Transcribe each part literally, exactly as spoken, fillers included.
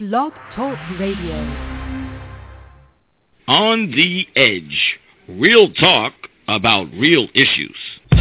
Blog Talk Radio. On the Edge. Real talk about real issues.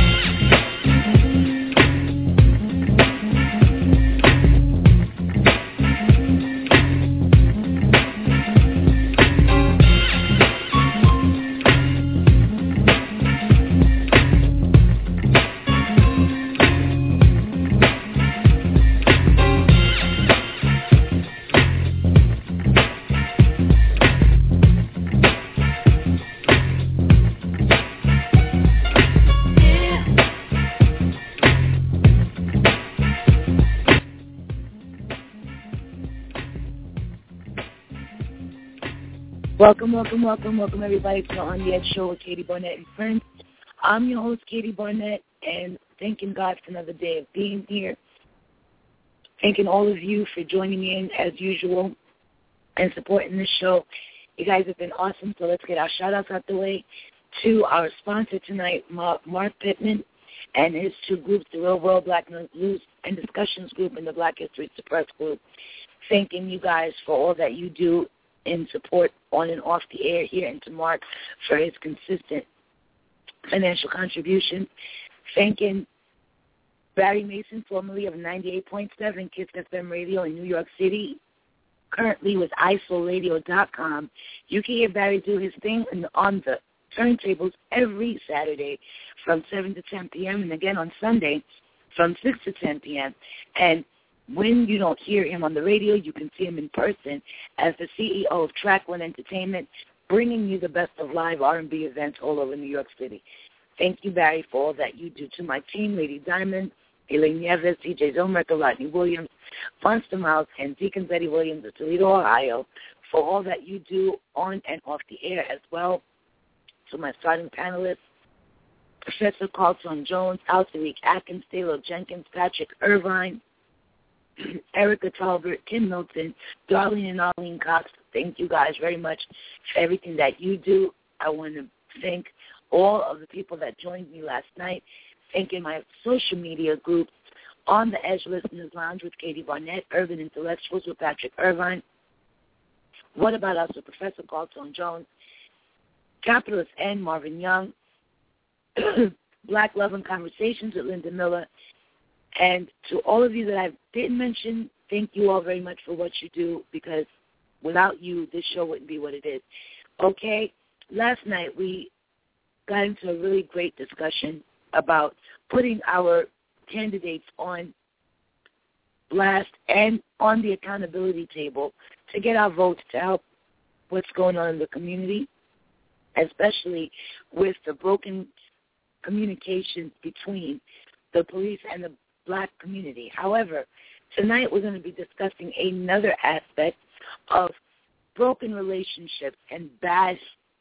Welcome, welcome, welcome, welcome everybody to the On the Edge show with Katie Barnett and friends. I'm your host, Katie Barnett, and thanking God for another day of being here. Thanking all of you for joining in as usual and supporting this show. You guys have been awesome, so let's get our shout-outs out the way to our sponsor tonight, Mark Pittman, and his two groups, the Real World Black News and Discussions Group and the Black History Suppressed Group. Thanking you guys for all that you do in support on and off the air here, and to Mark for his consistent financial contribution. Thanking Barry Mason, formerly of ninety-eight point seven KISS F M Radio in New York City, currently with I S O radio dot com. You can hear Barry do his thing on the turntables every Saturday from seven to ten p.m. and again on Sunday from six to ten p.m. And when you don't hear him on the radio, you can see him in person as the C E O of Track One Entertainment, bringing you the best of live R and B events all over New York City. Thank you, Barry, for all that you do. To my team, Lady Diamond, Elaine Nieves, D J Zomrecker, Rodney Williams, Fonster Miles, and Deacon Betty Williams of Toledo, Ohio, for all that you do on and off the air as well. To my starting panelists, Professor Carlton Jones, Altarique Atkins, Taylor Jenkins, Patrick Irvine, Erica Talbert, Kim Milton, Darlene and Arlene Cox. Thank you guys very much for everything that you do. I want to thank all of the people that joined me last night, thanking my social media groups, On the Edge Listeners Lounge with Katie Barnett, Urban Intellectuals with Patrick Irvine, What About Us with Professor Carlton Jones, Capitalist N, Marvin Young, Black Love and Conversations with Linda Miller. And to all of you that I didn't mention, thank you all very much for what you do, because without you, this show wouldn't be what it is. Okay, last night we got into a really great discussion about putting our candidates on blast and on the accountability table to get our votes to help what's going on in the community, especially with the broken communications between the police and the Black community. However, tonight we're going to be discussing another aspect of broken relationships and bad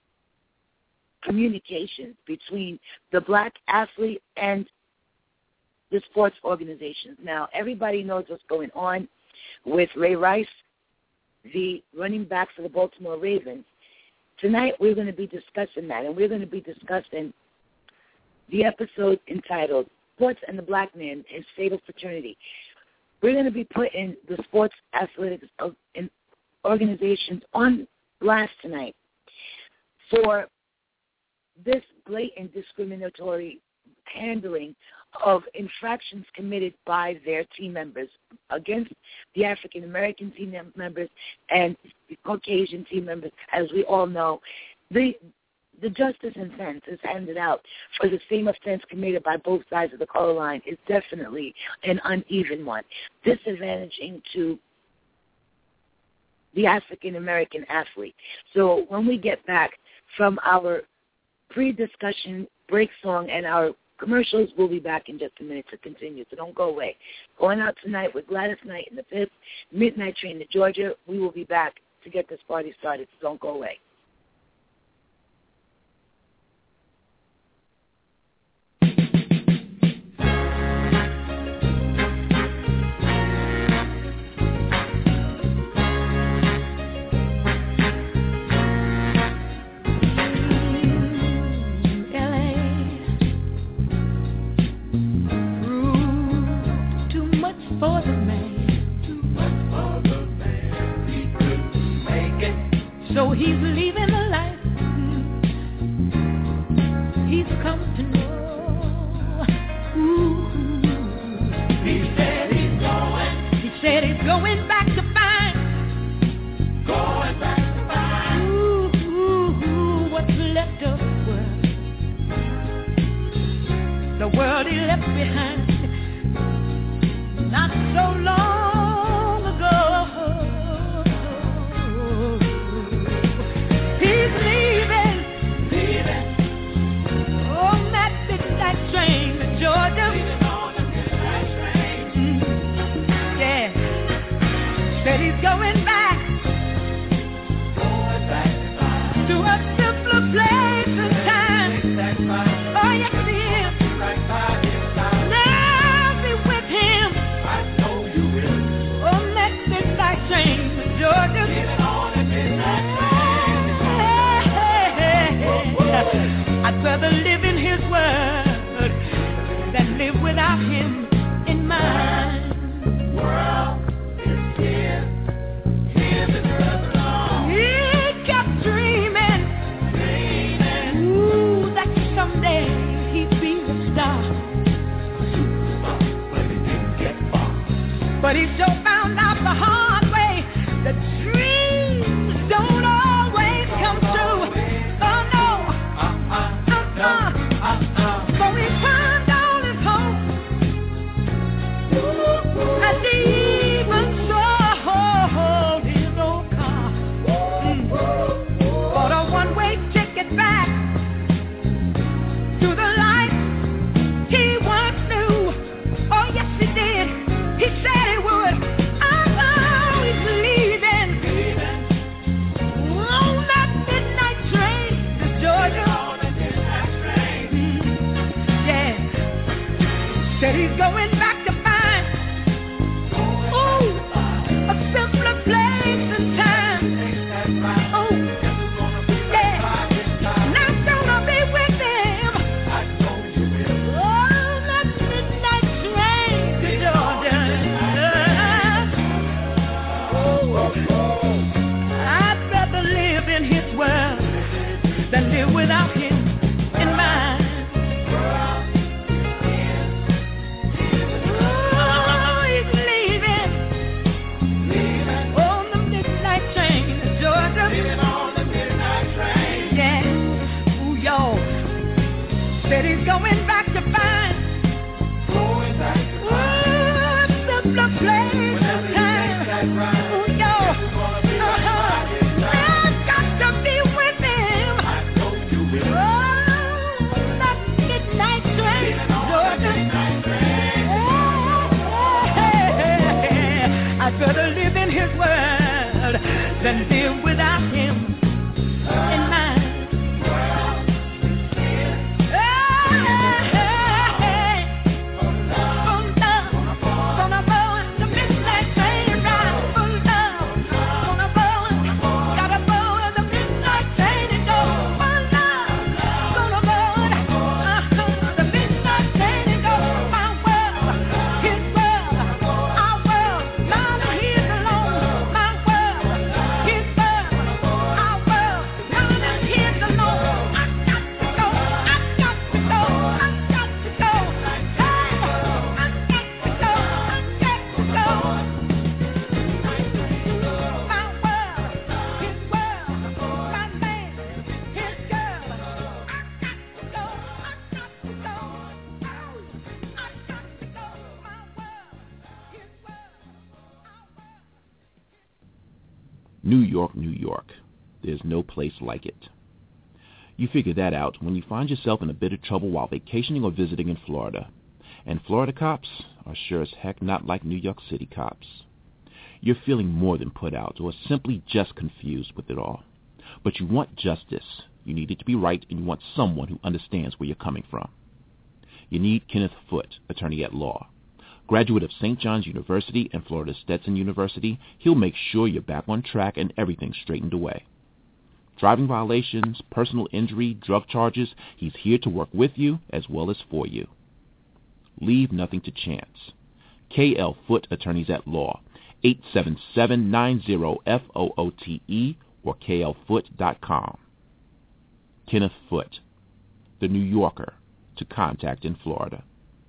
communications between the Black athlete and the sports organizations. Now, everybody knows what's going on with Ray Rice, the running back for the Baltimore Ravens. Tonight we're going to be discussing that, and we're going to be discussing the episode entitled Sports and the Black Man in Fatal Fraternity. We're going to be putting the sports athletics organizations on blast tonight for this blatant discriminatory handling of infractions committed by their team members against the African-American team members and the Caucasian team members. As we all know, the The justice and sentence handed out for the same offense committed by both sides of the color line is definitely an uneven one, disadvantaging to the African-American athlete. So when we get back from our pre-discussion break song and our commercials, we'll be back in just a minute to continue, so don't go away. Going out tonight with Gladys Knight in the fifth, Midnight Train to Georgia. We will be back to get this party started, so don't go away. For the man, too much for the man. He's leaving the life he's come to know. Ooh. He said he's going. He said he's going back to find. Going back to find. Ooh, ooh, ooh, what's left of the world. The world he left behind. Not so long ago. He's leaving, leaving on that midnight train to Georgia. Leaving on the midnight train. Mm-hmm. Yeah. Said he's going back, going back to a simpler place and time. Oh yes, he is. Now be with him. On that midnight train to Georgia. Leaving on the midnight train. I'd rather live in his word than live without him in mine. World is here, here the world belongs. He kept dreaming, dreaming, ooh, that someday he'd be a star. Superstar, but he didn't get far. But he sure found out the hard way that dreams don't always come true. Oh no, uh-uh, uh-uh, uh-uh. So he turned on his home, and he even sold his old car. Mm. Bought a one-way ticket back to the life he once knew. Oh yes he did. He said he would. Oh, he's leaving. Leaving. On that midnight train to Georgia. On the midnight train. Mm-hmm. Yeah. Said he's going back to find. Ooh, a simpler place and time. Oh, yeah. Not gonna be with him. On that midnight train to Georgia. I'd rather live in his world than live without him in mine. Oh, he's leaving, leaving on the midnight train to Georgia. Leaving on the midnight train. Yeah. Ooh, y'all. Said he's going back to find. Going back to find. Ooh, a simpler place and time. Ooh, y'all. Uh-huh. I've got to be with him. I know you will. Oh, that midnight train to Georgia. I'd rather live in his world than live without him in mine. New York, New York. There's no place like it. You figure that out when you find yourself in a bit of trouble while vacationing or visiting in Florida. And Florida cops are sure as heck not like New York City cops. You're feeling more than put out or simply just confused with it all. But you want justice. You need it to be right, and you want someone who understands where you're coming from. You need Kenneth Foote, attorney at law. Graduate of Saint John's University and Florida Stetson University, he'll make sure you're back on track and everything's straightened away. Driving violations, personal injury, drug charges, he's here to work with you as well as for you. Leave nothing to chance. K L Foote Attorneys at Law, eight seven seven, nine zero, F O O T E, or K L Foot dot com. Kenneth Foote, The New Yorker, to contact in Florida.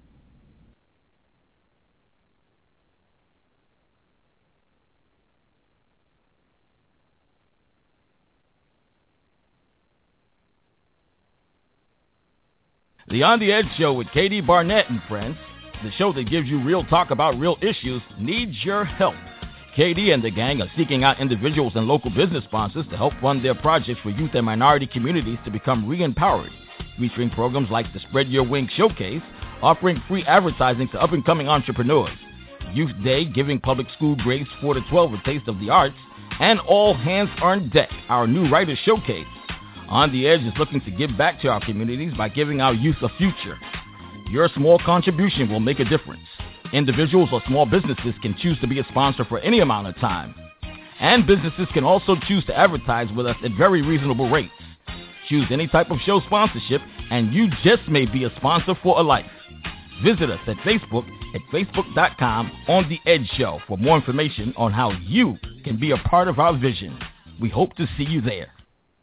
The On the Edge Show with Katie Barnett and friends, the show that gives you real talk about real issues, needs your help. Katie and the gang are seeking out individuals and local business sponsors to help fund their projects for youth and minority communities to become re-empowered, featuring programs like the Spread Your Wings Showcase, offering free advertising to up-and-coming entrepreneurs, Youth Day giving public school grades four to twelve a taste of the arts, and All Hands on Deck, our new writer showcase. On the Edge is looking to give back to our communities by giving our youth a future. Your small contribution will make a difference. Individuals or small businesses can choose to be a sponsor for any amount of time. And businesses can also choose to advertise with us at very reasonable rates. Choose any type of show sponsorship, and you just may be a sponsor for a life. Visit us at Facebook at facebook dot com On The Edge Show for more information on how you can be a part of our vision. We hope to see you there.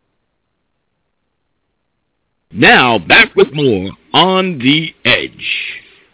Now, back with more On the Edge.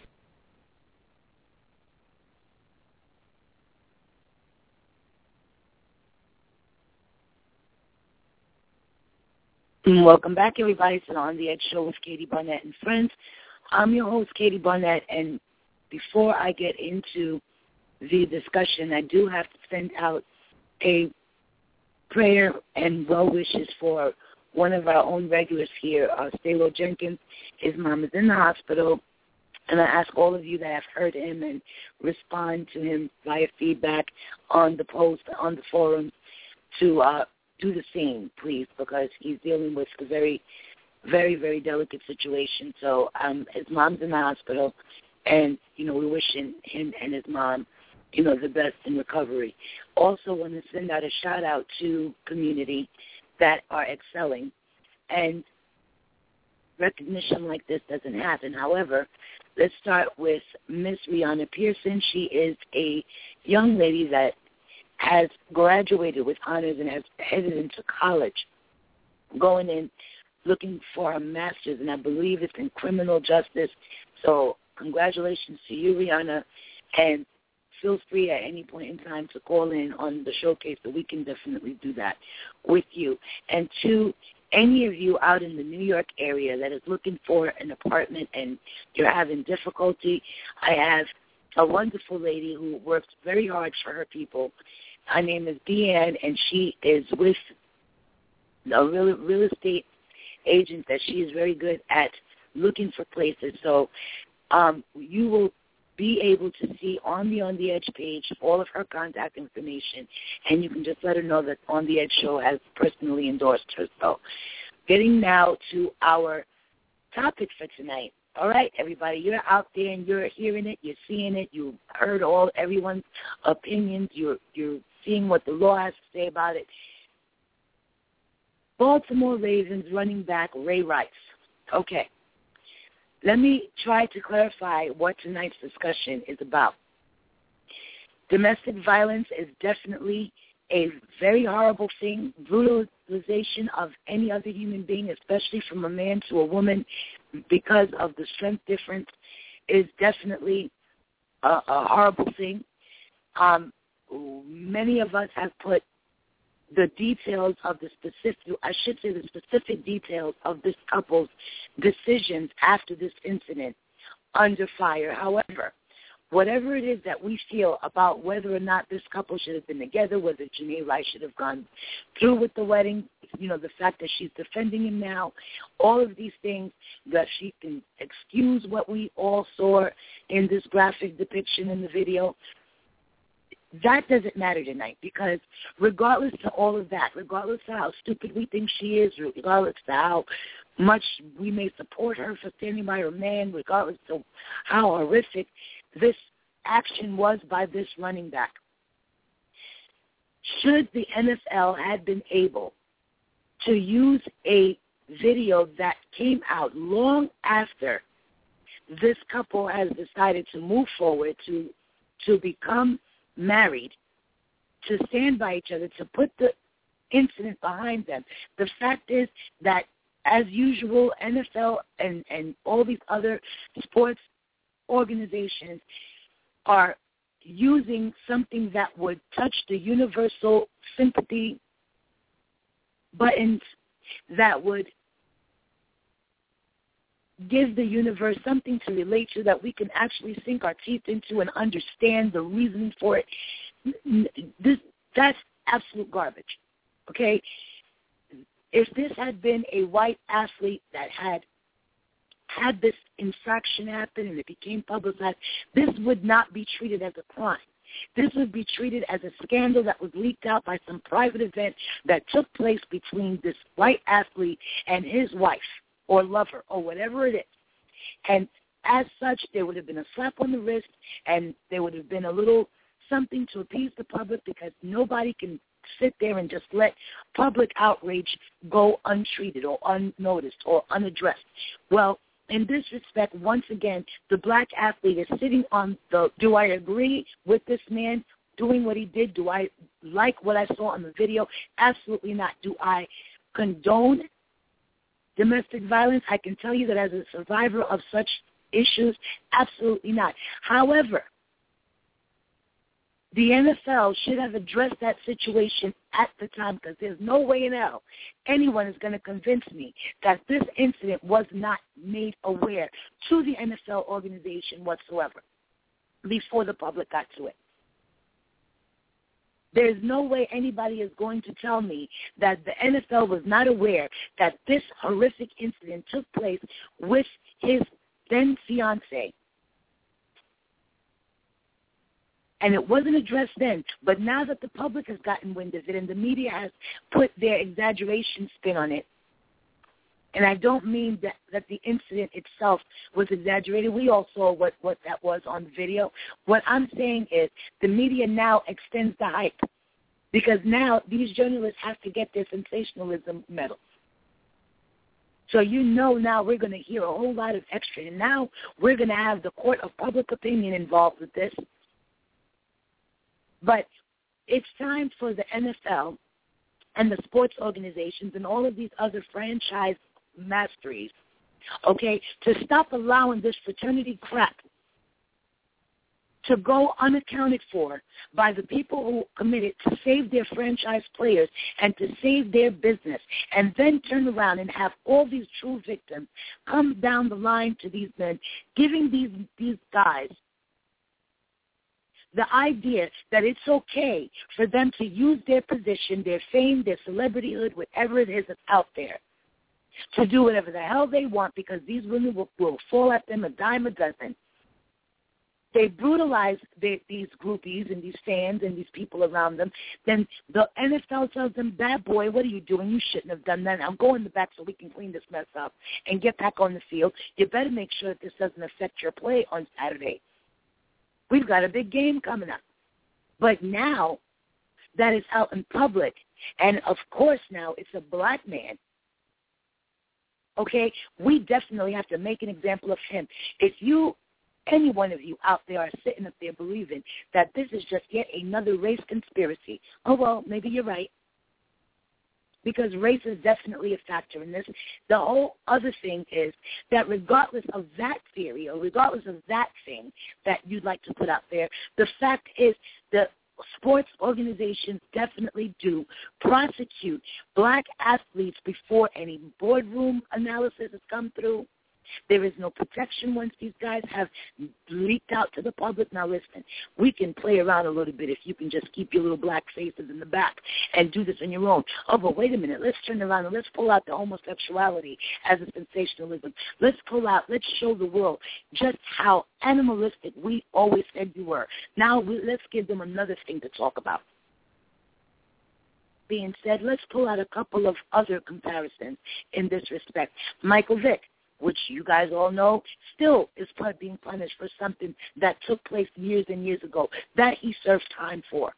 Welcome back, everybody, to the On the Edge Show with Katie Barnett and friends. I'm your host, Katie Barnett, and before I get into the discussion, I do have to send out a prayer and well wishes for one of our own regulars here, uh, Stalo Jenkins. His mom is in the hospital, and I ask all of you that have heard him and respond to him via feedback on the post, on the forum, to uh, do the same, please, because he's dealing with a very, very, very delicate situation. So um, his mom's in the hospital, and, you know, we're wishing him and his mom, you know, the best in recovery. Also want to send out a shout-out to community that are excelling, and recognition like this doesn't happen. However, let's start with Miss Rihanna Pearson. She is a young lady that has graduated with honors and has headed into college, going in looking for a master's, and I believe it's in criminal justice. So congratulations to you, Rihanna, and feel free at any point in time to call in on the showcase, so we can definitely do that with you. And to any of you out in the New York area that is looking for an apartment and you're having difficulty, I have a wonderful lady who works very hard for her people. Her name is Deanne, and she is with a real, real estate agent that she is very good at looking for places. So um, you will be able to see on the On the Edge page all of her contact information, and you can just let her know that On the Edge Show has personally endorsed her. So getting now to our topic for tonight. All right, everybody, you're out there and you're hearing it, you're seeing it, you heard all everyone's opinions, you're you're seeing what the law has to say about it. Baltimore Ravens running back Ray Rice. Okay. Let me try to clarify what tonight's discussion is about. Domestic violence is definitely a very horrible thing. Brutalization of any other human being, especially from a man to a woman, because of the strength difference, is definitely a, a horrible thing. Um, many of us have put the details of the specific, I should say the specific details of this couple's decisions after this incident under fire. However, whatever it is that we feel about whether or not this couple should have been together, whether Janae Rice should have gone through with the wedding, you know, the fact that she's defending him now, all of these things, that she can excuse what we all saw in this graphic depiction in the video, that doesn't matter tonight, because regardless to all of that, regardless to how stupid we think she is, regardless to how much we may support her for standing by her man, regardless to how horrific this action was by this running back, should the N F L have been able to use a video that came out long after this couple has decided to move forward to to become married, to stand by each other, to put the incident behind them. The fact is that, as usual, N F L and, and all these other sports organizations are using something that would touch the universal sympathy buttons, that would give the universe something to relate to, that we can actually sink our teeth into and understand the reasoning for it. This, that's absolute garbage, okay? If this had been a white athlete that had had this infraction happen and it became publicized, this would not be treated as a crime. This would be treated as a scandal that was leaked out by some private event that took place between this white athlete and his wife or lover or whatever it is. And as such, there would have been a slap on the wrist, and there would have been a little something to appease the public, because nobody can sit there and just let public outrage go untreated or unnoticed or unaddressed. Well, in this respect, once again, the black athlete is sitting on the, do I agree with this man doing what he did? Do I like what I saw on the video? Absolutely not. Do I condone domestic violence? I can tell you that as a survivor of such issues, absolutely not. However, the N F L should have addressed that situation at the time, because there's no way in hell anyone is going to convince me that this incident was not made aware to the N F L organization whatsoever before the public got to it. There's no way anybody is going to tell me that the N F L was not aware that this horrific incident took place with his then fiancée. And it wasn't addressed then, but now that the public has gotten wind of it and the media has put their exaggeration spin on it, and I don't mean that, that the incident itself was exaggerated. We all saw what, what that was on the video. What I'm saying is the media now extends the hype, because now these journalists have to get their sensationalism medal. So you know now we're going to hear a whole lot of extra, and now we're going to have the court of public opinion involved with this. But it's time for the N F L and the sports organizations and all of these other franchise masteries, okay, to stop allowing this fraternity crap to go unaccounted for by the people who committed to save their franchise players and to save their business, and then turn around and have all these true victims come down the line to these men, giving these these guys the idea that it's okay for them to use their position, their fame, their celebrityhood, whatever it is that's out there, to do whatever the hell they want, because these women will, will fall at them a dime a dozen. They brutalize their, these groupies and these fans and these people around them. Then the N F L tells them, bad boy, what are you doing? You shouldn't have done that. Now go in the back so we can clean this mess up and get back on the field. You better make sure that this doesn't affect your play on Saturday. We've got a big game coming up. But now that it's out in public, and of course now it's a black man, okay, we definitely have to make an example of him. If you, any one of you out there are sitting up there believing that this is just yet another race conspiracy, oh, well, maybe you're right. Because race is definitely a factor in this. The whole other thing is that regardless of that theory or regardless of that thing that you'd like to put out there, the fact is that sports organizations definitely do prosecute black athletes before any boardroom analysis has come through. There is no protection once these guys have leaked out to the public. Now, listen, we can play around a little bit if you can just keep your little black faces in the back and do this on your own. Oh, but wait a minute. Let's turn around and let's pull out the homosexuality as a sensationalism. Let's pull out, let's show the world just how animalistic we always said we were. Now, we, let's give them another thing to talk about. Being said, let's pull out a couple of other comparisons in this respect. Michael Vick, which you guys all know, still is being punished for something that took place years and years ago, that he served time for.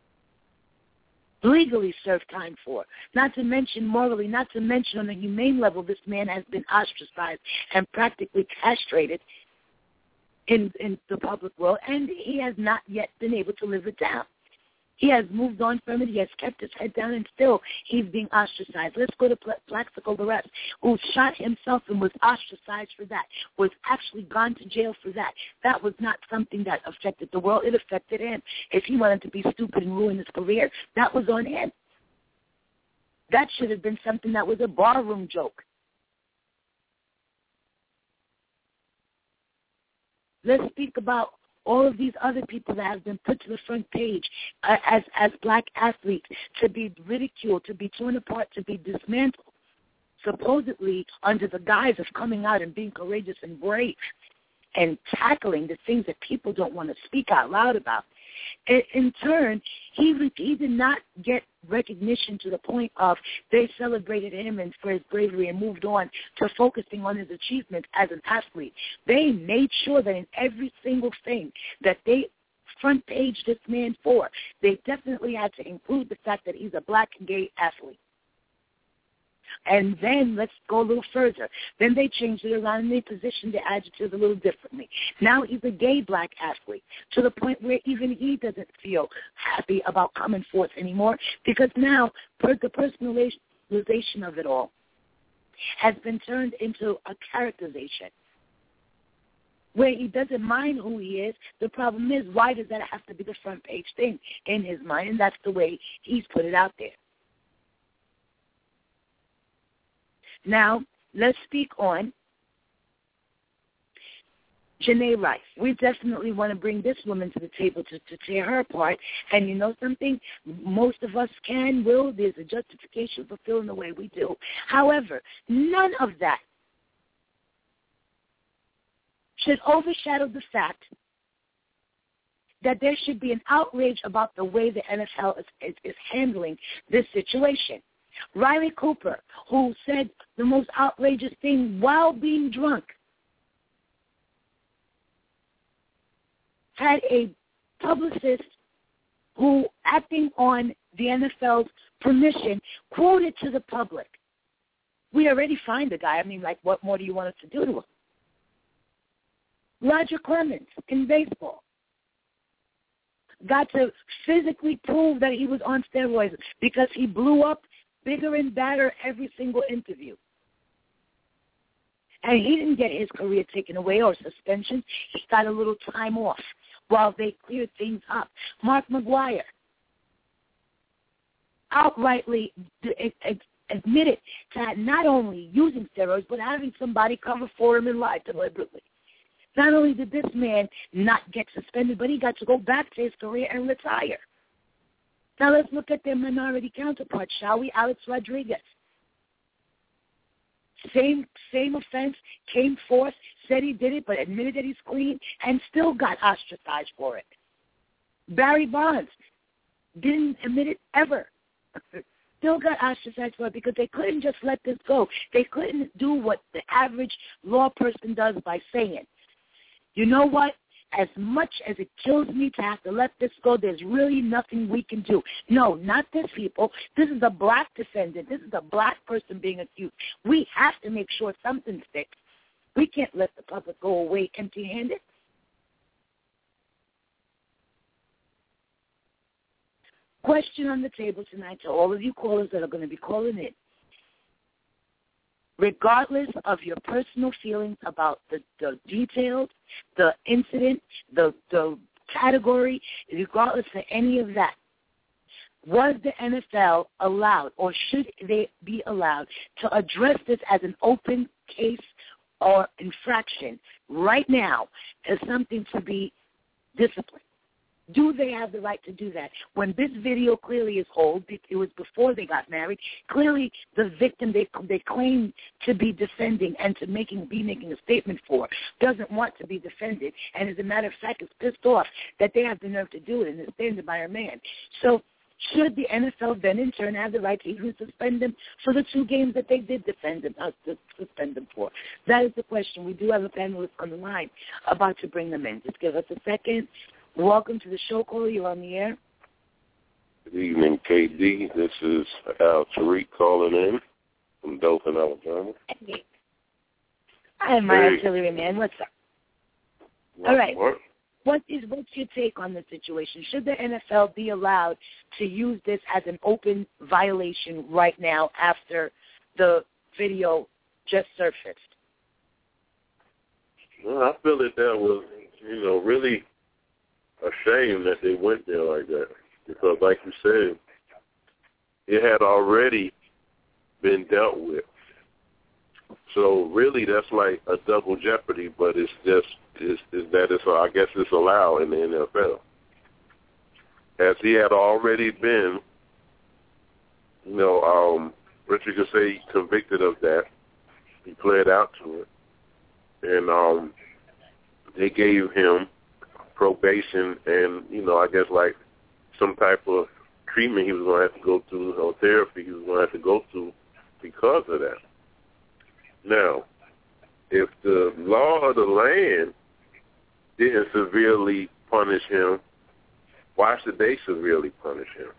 Legally served time for. Not to mention morally, not to mention on a humane level, this man has been ostracized and practically castrated in, in the public world, and he has not yet been able to live it down. He has moved on from it. He has kept his head down, and still he's being ostracized. Let's go to Plaxico Burress, who shot himself and was ostracized for that, was actually gone to jail for that. That was not something that affected the world. It affected him. If he wanted to be stupid and ruin his career, that was on him. That should have been something that was a barroom joke. Let's speak about all of these other people that have been put to the front page uh, as as black athletes, to be ridiculed, to be torn apart, to be dismantled, supposedly under the guise of coming out and being courageous and brave and tackling the things that people don't want to speak out loud about. In, in turn, he, he did not get recognition to the point of they celebrated him and for his bravery and moved on to focusing on his achievements as an athlete. They made sure that in every single thing that they front page this man for, they definitely had to include the fact that he's a black and gay athlete. And then let's go a little further. Then they changed it around and they positioned the adjective a little differently. Now he's a gay black athlete to the point where even he doesn't feel happy about coming forth anymore, because now per the personalization of it all has been turned into a characterization where he doesn't mind who he is. The problem is, why does that have to be the front page thing in his mind? And that's the way he's put it out there. Now, let's speak on Janae Rice. We definitely want to bring this woman to the table to, to tear her apart. And you know something? Most of us can, will. There's a justification for feeling the way we do. However, none of that should overshadow the fact that there should be an outrage about the way the N F L is, is, is handling this situation. Riley Cooper, who said the most outrageous thing while being drunk, had a publicist who, acting on the N F L's permission, quoted to the public, "We already fined the guy. I mean, like, what more do you want us to do to him?" Roger Clemens in baseball got to physically prove that he was on steroids because he blew up bigger and badder every single interview. And he didn't get his career taken away or suspension. He got a little time off while they cleared things up. Mark McGwire outrightly admitted to not only using steroids, but having somebody cover for him and lie deliberately. Not only did this man not get suspended, but he got to go back to his career and retire. Now let's look at their minority counterparts, shall we? Alex Rodriguez. Same same offense, came forth, said he did it, but admitted that he's clean, and still got ostracized for it. Barry Bonds didn't admit it ever. Still got ostracized for it because they couldn't just let this go. They couldn't do what the average law person does by saying, you know what? As much as it kills me to have to let this go, there's really nothing we can do. No, not this, people. This is a black defendant. This is a black person being accused. We have to make sure something sticks. We can't let the public go away empty-handed. Question on the table tonight to all of you callers that are going to be calling in. Regardless of your personal feelings about the, the details, the incident, the, the category, regardless of any of that, was the N F L allowed or should they be allowed to address this as an open case or infraction right now as something to be disciplined? Do they have the right to do that? When this video clearly is old, it was before they got married, clearly the victim they they claim to be defending and to making be making a statement for doesn't want to be defended, and as a matter of fact is pissed off that they have the nerve to do it and is standing by her man. So should the N F L then in turn have the right to even suspend them for the two games that they did defend them, uh, to suspend them for? That is the question. We do have a panelist on the line about to bring them in. Just give us a second. Welcome to the show, caller. You're on the air. Good evening, K D. This is Al Tariq calling in from Dothan, Alabama. Hi, my hey. Artillery man. What's up? What, All right. What? what is what's your take on the situation? Should the N F L be allowed to use this as an open violation right now after the video just surfaced? Well, I feel that that was, you know, really a shame that they went there like that. Because, like you said, it had already been dealt with. So, really, that's like a double jeopardy, but it's just is is that it's, I guess it's allowed in the N F L. As he had already been, you know, um, Richard could say convicted of that. He pled out to it. And um, they gave him probation and, you know, I guess like some type of treatment he was going to have to go through, or therapy he was going to have to go through because of that. Now, if the law of the land didn't severely punish him, why should they severely punish him?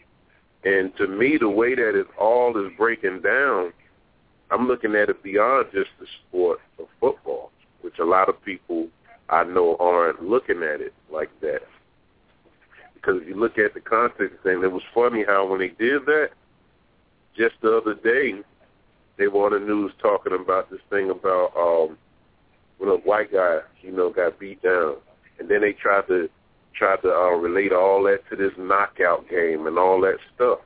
And to me, the way that it all is breaking down, I'm looking at it beyond just the sport of football, which a lot of people I know aren't looking at it like that. Because if you look at the context thing, it was funny how when they did that, just the other day, they were on the news talking about this thing about um, when a white guy, you know, got beat down. And then they tried to try to uh, relate all that to this knockout game and all that stuff.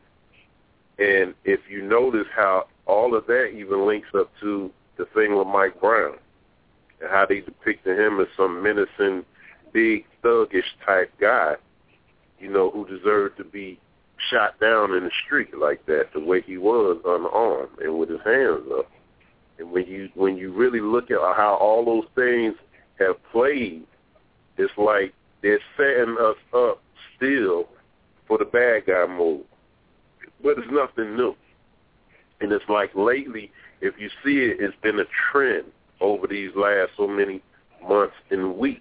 And if you notice how all of that even links up to the thing with Mike Brown and how they depicted him as some menacing, big, thuggish type guy, you know, who deserved to be shot down in the street like that, the way he was unarmed and with his hands up. And when you when you really look at how all those things have played, it's like they're setting us up still for the bad guy mode. But it's nothing new. And it's like lately, if you see it, it's been a trend over these last so many months and weeks,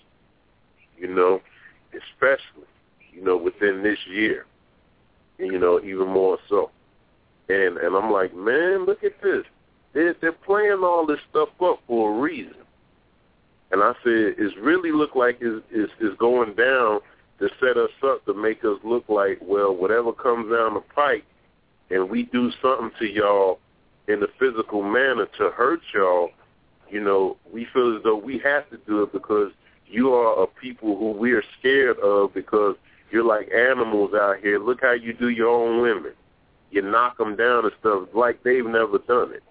you know, especially, you know, within this year, and, you know, even more so. And and I'm like, man, look at this. They're, they're playing all this stuff up for a reason. And I said, it's really look like it's, it's, it's going down to set us up to make us look like, well, whatever comes down the pike, and we do something to y'all in a physical manner to hurt y'all, you know, we feel as though we have to do it because you are a people who we are scared of because you're like animals out here. Look how you do your own women. You knock them down and stuff like they've never done it.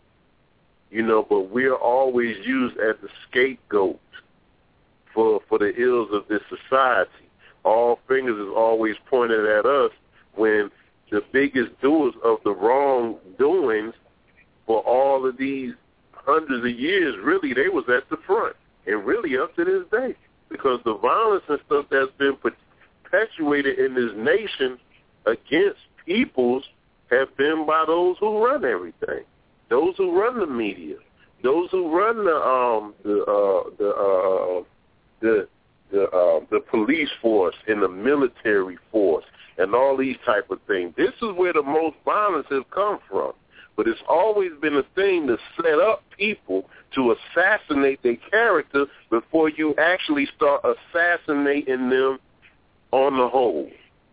You know, but we're always used as the scapegoat for for the ills of this society. All fingers is always pointed at us when the biggest doers of the wrongdoings for all of these hundreds of years, really, they was at the front, and really up to this day, because the violence and stuff that's been perpetuated in this nation against peoples have been by those who run everything, those who run the media, those who run the um the uh the uh the the uh, the police force and the military force and all these type of things. This is where the most violence has come from. But it's always been a thing to set up people to assassinate their character before you actually start assassinating them on the whole.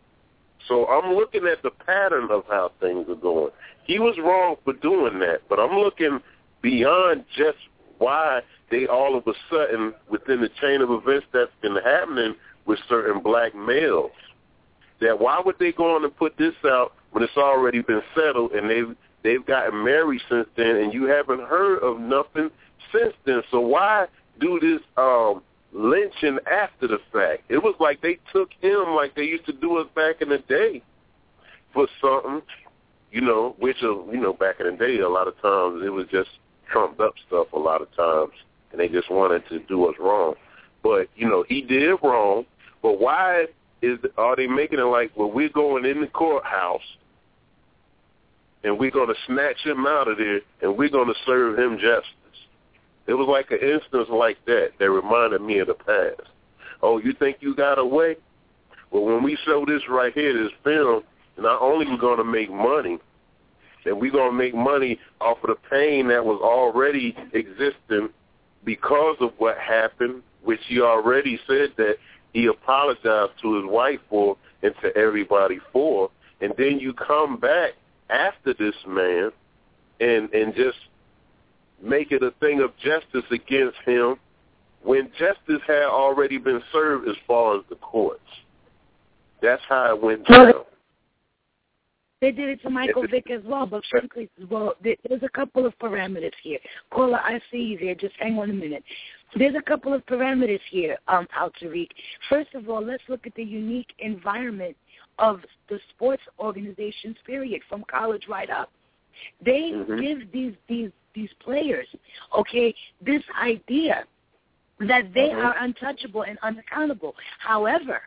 So I'm looking at the pattern of how things are going. He was wrong for doing that, but I'm looking beyond just why they all of a sudden, within the chain of events that's been happening with certain black males, that why would they go on and put this out when it's already been settled and they've They've gotten married since then, and you haven't heard of nothing since then. So why do this um, lynching after the fact? It was like they took him like they used to do us back in the day for something, you know, which, uh, you know, back in the day, a lot of times it was just trumped up stuff a lot of times, and they just wanted to do us wrong. But, you know, he did wrong, but why is are they making it like, well, we're going in the courthouse, and we're going to snatch him out of there, and we're going to serve him justice? It was like an instance like that that reminded me of the past. Oh, you think you got away? Well, when we show this right here, this film, not only are we going to make money, and we're going to make money off of the pain that was already existing because of what happened which he already said that he apologized to his wife for and to everybody for, and then you come back after this man and and just make it a thing of justice against him when justice had already been served as far as the courts. That's how it went down. They did it to Michael Vick as well, but frankly, well, there's a couple of parameters here. Caller, I see you there. Just hang on a minute. There's a couple of parameters here, um, Al Tariq. First of all, let's look at the unique environment of the sports organizations, period, from college right up. They mm-hmm. give these these these players, okay, this idea that they mm-hmm. are untouchable and unaccountable. However,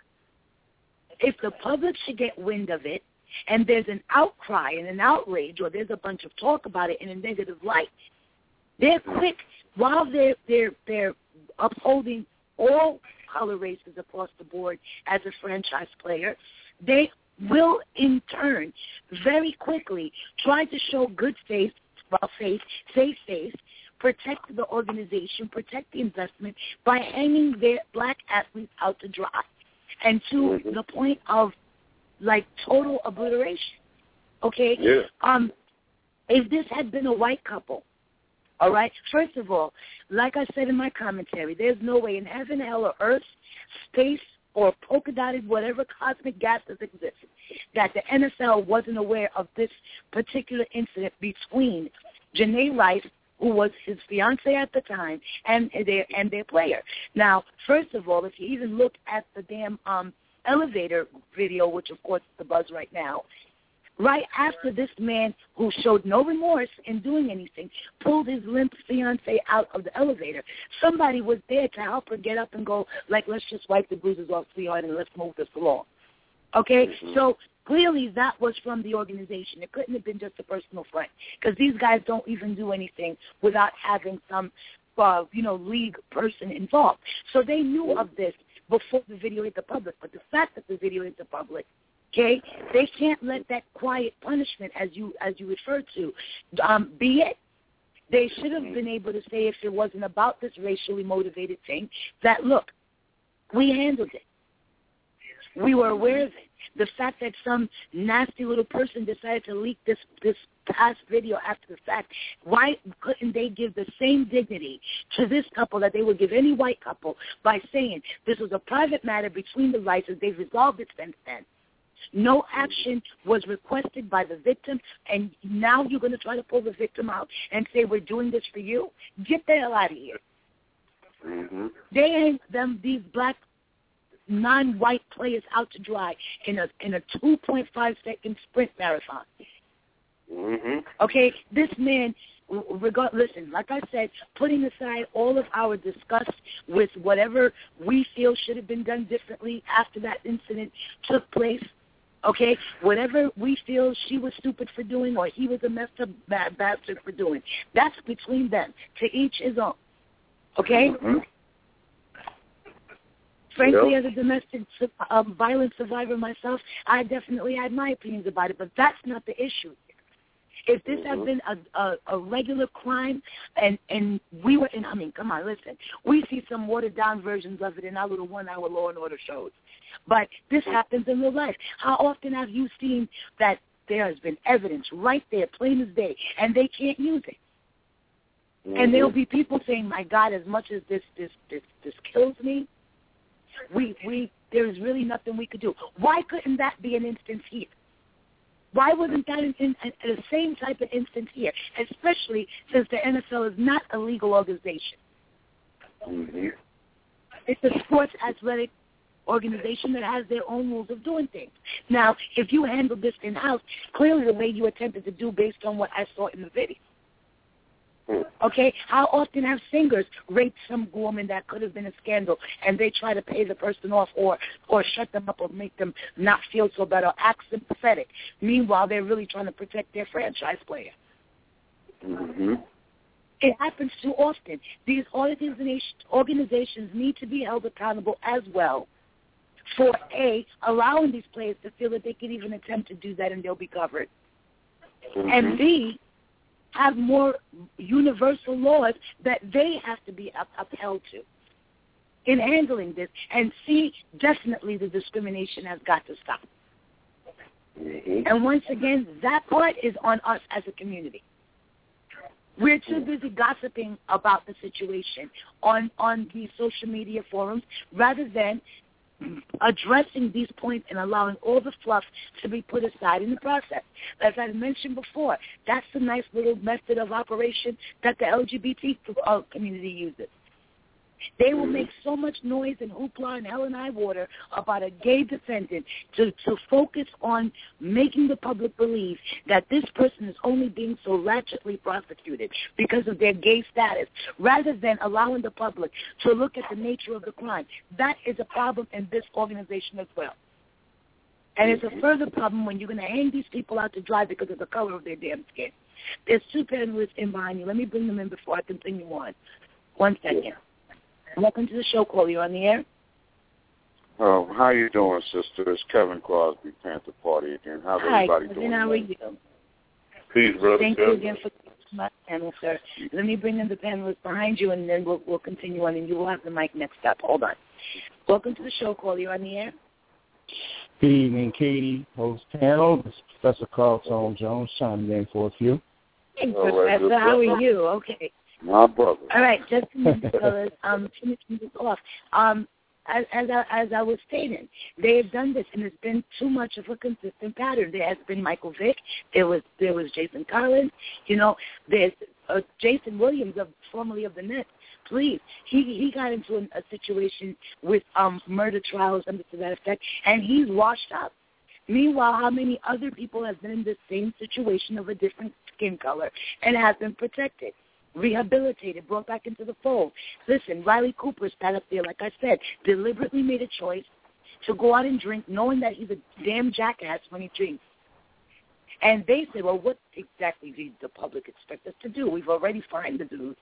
if the public should get wind of it, and there's an outcry and an outrage, or there's a bunch of talk about it in a negative light, they're quick, while they're, they're, they're upholding all color races across the board as a franchise player, they will in turn very quickly try to show good faith, well, faith, safe faith, protect the organization, protect the investment by hanging their black athletes out to dry, and to the point of like total obliteration, okay? Yeah. Um, if this had been a white couple, all right, first of all, like I said in my commentary, there's no way in heaven, hell, or earth, space, or polka-dotted, whatever cosmic gases exist, that the N F L wasn't aware of this particular incident between Janae Rice, who was his fiancée at the time, and their and their player. Now, first of all, if you even look at the damn um, elevator video, which of course is the buzz right now, right after this man, who showed no remorse in doing anything, pulled his limp fiancé out of the elevator, somebody was there to help her get up and go, like, let's just wipe the bruises off, sweetheart, and let's move this along. Okay? Mm-hmm. So clearly that was from the organization. It couldn't have been just a personal friend, because these guys don't even do anything without having some, uh, you know, league person involved. So they knew of this before the video hit the public. But the fact that the video hit the public, okay, they can't let that quiet punishment, as you as you referred to, um, be it. They should have been able to say, if it wasn't about this racially motivated thing, that, look, we handled it. We were aware of it. The fact that some nasty little person decided to leak this this past video after the fact, why couldn't they give the same dignity to this couple that they would give any white couple by saying this was a private matter between the Rices, they've resolved it since then. No action was requested by the victim, and now you're going to try to pull the victim out and say, we're doing this for you? Get the hell out of here. Mm-hmm. They ain't them, these black non-white players out to dry in a in a two point five second sprint marathon. Mm-hmm. Okay, this man, regard, listen, like I said, putting aside all of our disgust with whatever we feel should have been done differently after that incident took place, okay, whatever we feel she was stupid for doing or he was a messed up bad bastard for doing, that's between them. To each his own, okay? Mm-hmm. Frankly, yep. as a domestic um, violence survivor myself, I definitely had my opinions about it, but that's not the issue. If this mm-hmm. had been a, a, a regular crime, and, and we were in, I mean, come on, listen, we see some watered-down versions of it in our little one-hour Law and Order shows. But this happens in real life. How often have you seen that there has been evidence right there, plain as day, and they can't use it? Mm-hmm. And there'll be people saying, my God, as much as this this this, this kills me, We, we, there is really nothing we could do. Why couldn't that be an instance here? Why wasn't that an, an, the same type of instance here, especially since the N F L is not a legal organization? Mm-hmm. It's a sports athletic organization that has their own rules of doing things. Now, if you handled this in-house, clearly the way you attempted to do based on what I saw in the video. Okay, how often have singers raped some woman that could have been a scandal, and they try to pay the person off or or shut them up or make them not feel so bad or act sympathetic? Meanwhile, they're really trying to protect their franchise player. Mm-hmm. It happens too often. These organizations need to be held accountable as well for, A, allowing these players to feel that they can even attempt to do that and they'll be covered, mm-hmm. and B, have more universal laws that they have to be up, upheld to. in handling this. And C, definitely the discrimination has got to stop. Mm-hmm. And once again, that part is on us as a community. We're too busy gossiping about the situation on, on these social media forums rather than addressing these points and allowing all the fluff to be put aside in the process. As I mentioned before, that's the nice little method of operation that the L G B T community uses. They will make so much noise and hoopla and hell and high water about a gay defendant to, to focus on making the public believe that this person is only being so ratchetly prosecuted because of their gay status, rather than allowing the public to look at the nature of the crime. That is a problem in this organization as well. And it's a further problem when you're going to hang these people out to dry because of the color of their damn skin. There's two panelists in behind you. Let me bring them in before I continue on. One second. Welcome to the show, Cole. You're on the air. Oh, how you doing, sister? It's Kevin Crosby, Panther Party again. How's Hi, everybody Kevin, doing? How are you? Peace, brother. Thank Kevin. you again for my panel, sir. Let me bring in the panelists behind you, and then we'll, we'll continue on, and you will have the mic next up. Hold on. Welcome to the show, Cole. You're on the air. Good evening, Katie, host panel. This is Professor Carl Tone Jones, chiming in for a few. Hey, All right, Professor. How are you? Okay. My brother. All right, just a minute, fellas. Um, finishing this off. Um, as, as, I, as I was stating, they have done this, and it's been too much of a consistent pattern. There has been Michael Vick. There was there was Jason Collins. You know, there's uh, Jason Williams, of formerly of the Nets. Please, he he got into an, a situation with um murder trials, something to that effect, and he's washed up. Meanwhile, how many other people have been in the same situation of a different skin color and have been protected, rehabilitated, brought back into the fold? Listen, Riley Cooper sat up there, like I said, deliberately made a choice to go out and drink, knowing that he's a damn jackass when he drinks. And they said, well, what exactly did the public expect us to do? We've already fined the dude.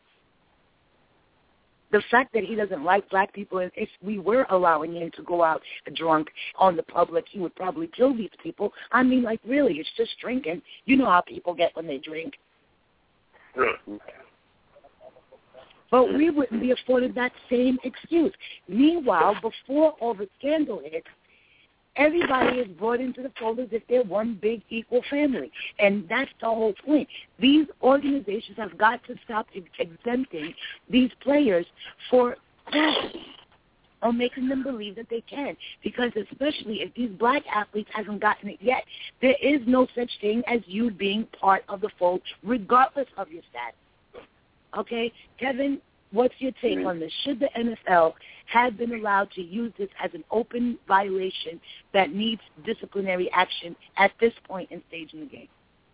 The fact that he doesn't like black people, and if we were allowing him to go out drunk on the public, he would probably kill these people. I mean, like, really, it's just drinking. You know how people get when they drink. But we wouldn't be afforded that same excuse. Meanwhile, before all the scandal hits, everybody is brought into the fold as if they're one big equal family. And that's the whole point. These organizations have got to stop ex- exempting these players for crime or making them believe that they can. Because especially if these black athletes haven't gotten it yet, there is no such thing as you being part of the fold, regardless of your status. Okay? Kevin, what's your take on this? Should the N F L have been allowed to use this as an open violation that needs disciplinary action at this point in stage in the game?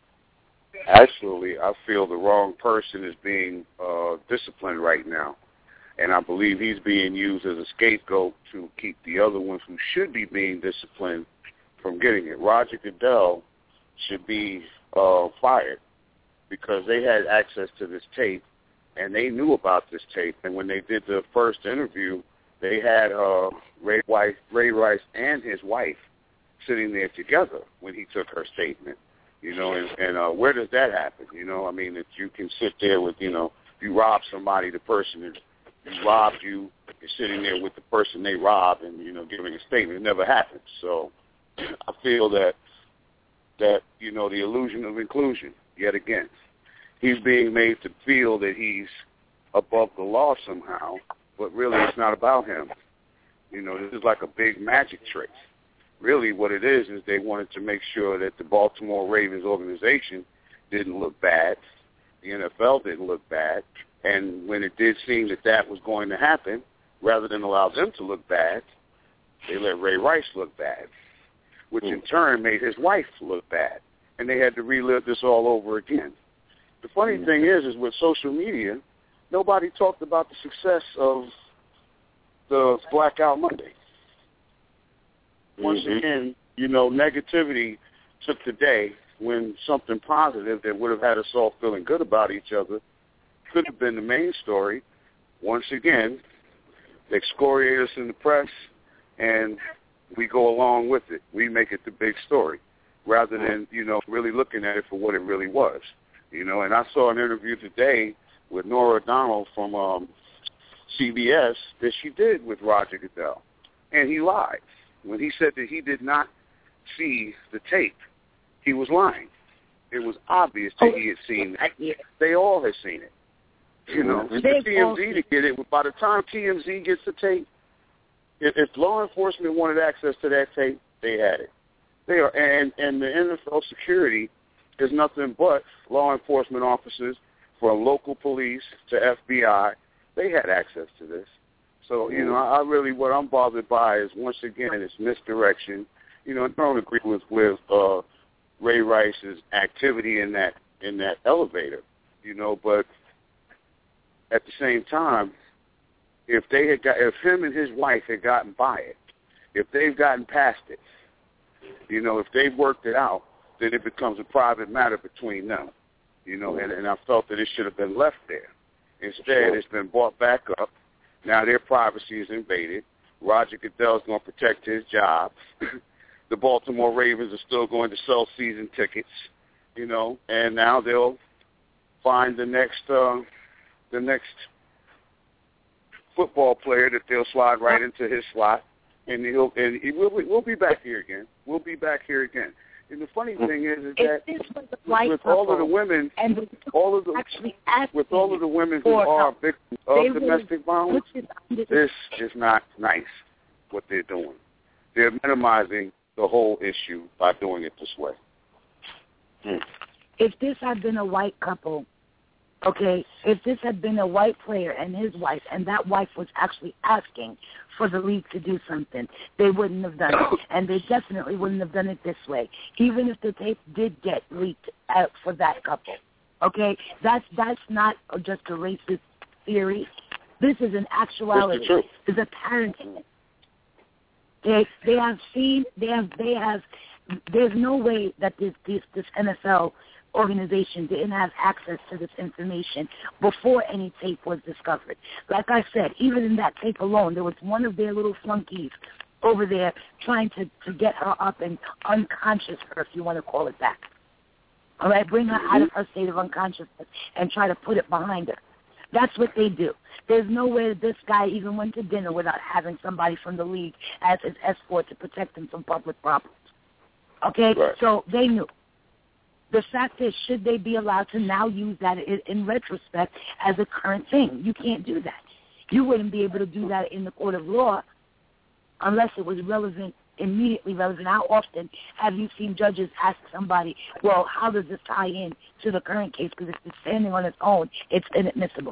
Actually, I feel the wrong person is being uh, disciplined right now. And I believe he's being used as a scapegoat to keep the other ones who should be being disciplined from getting it. Roger Goodell should be uh, fired because they had access to this tape, and they knew about this tape. And when they did the first interview, they had uh, Ray, Rice, Ray Rice and his wife sitting there together when he took her statement. You know, and, and uh, where does that happen? You know, I mean, that you can sit there with, you know, you rob somebody, the person who robbed you is sitting there with the person they robbed and, you know, giving a statement. It never happens. So I feel that, that you know, the illusion of inclusion, yet again. He's being made to feel that he's above the law somehow, but really it's not about him. You know, this is like a big magic trick. Really what it is is they wanted to make sure that the Baltimore Ravens organization didn't look bad, the N F L didn't look bad, and when it did seem that that was going to happen, rather than allow them to look bad, they let Ray Rice look bad, which in turn made his wife look bad, and they had to relive this all over again. The funny thing is, is with social media, nobody talked about the success of the Blackout Monday. Once mm-hmm. again, you know, negativity took the day when something positive that would have had us all feeling good about each other could have been the main story. Once again, they excoriate us in the press, and we go along with it. We make it the big story rather than, you know, really looking at it for what it really was. You know, and I saw an interview today with Nora O'Donnell from um, C B S that she did with Roger Goodell. And he lied. When he said that he did not see the tape, he was lying. It was obvious that he had seen it. They all had seen it. You know, for T M Z to get it, by the time T M Z gets the tape, if, if law enforcement wanted access to that tape, they had it. They are, and, and the N F L security is nothing but law enforcement officers, from local police to F B I. They had access to this. So, you know, I really, what I'm bothered by is, once again, it's misdirection. You know, I don't agree with, with uh, Ray Rice's activity in that in that elevator, you know, but at the same time, if they had got, if him and his wife had gotten by it, if they've gotten past it, you know, if they've worked it out, then it becomes a private matter between them, you know, and, and I felt that it should have been left there. Instead, it's been brought back up. Now their privacy is invaded. Roger Goodell's going to protect his job. The Baltimore Ravens are still going to sell season tickets, you know, and now they'll find the next uh, the next football player that they'll slide right into his slot, and he'll and he will we'll be back here again. We'll be back here again. And the funny thing is, is that with, with all of the women, and all of the with all of the women who are victims of domestic violence, this is not nice. What they're doing, they're minimizing the whole issue by doing it this way. Hmm. If this had been a white couple, okay, if this had been a white player and his wife, and that wife was actually asking for the league to do something, they wouldn't have done it. And they definitely wouldn't have done it this way, even if the tape did get leaked out for that couple. Okay? That's that's not just a racist theory. This is an actuality. There's a pattern in it. They they have seen they have they have there's no way that this this, this N F L organization didn't have access to this information before any tape was discovered. Like I said, even in that tape alone, there was one of their little flunkies over there trying to, to get her up and unconscious her, if you want to call it that. All right, bring her out of her state of unconsciousness and try to put it behind her. That's what they do. There's no way that this guy even went to dinner without having somebody from the league as his escort to protect him from public problems. Okay? Right. So they knew. The fact is, should they be allowed to now use that in, in retrospect as a current thing? You can't do that. You wouldn't be able to do that in the court of law unless it was relevant, immediately relevant. How often have you seen judges ask somebody, well, how does this tie in to the current case? Because if it's standing on its own, it's inadmissible.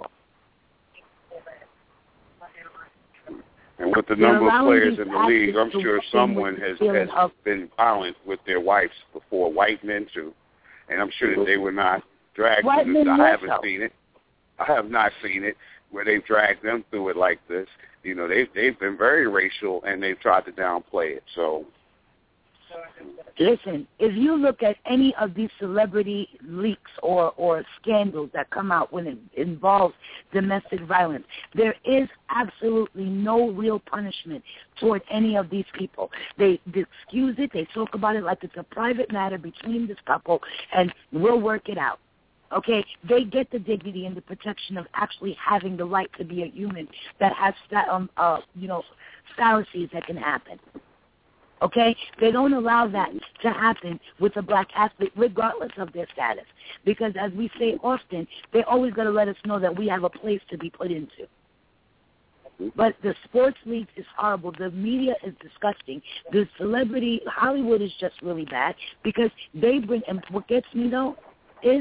And with the number of players in the league, I'm sure someone has, has been violent with their wives before, white men too. And I'm sure that they were not dragged through this. I haven't seen it. I have not seen it where they've dragged them through it like this. You know, they've, they've been very racial, and they've tried to downplay it. So, listen, if you look at any of these celebrity leaks or, or scandals that come out when it involves domestic violence, there is absolutely no real punishment toward any of these people. They, they excuse it. They talk about it like it's a private matter between this couple, and we'll work it out. Okay? They get the dignity and the protection of actually having the right to be a human that has, um, uh, you know, fallacies that can happen. Okay? They don't allow that to happen with a black athlete regardless of their status. Because as we say often, they always got to let us know that we have a place to be put into. But the sports league is horrible. The media is disgusting. The celebrity, Hollywood is just really bad because they bring, and what gets me though is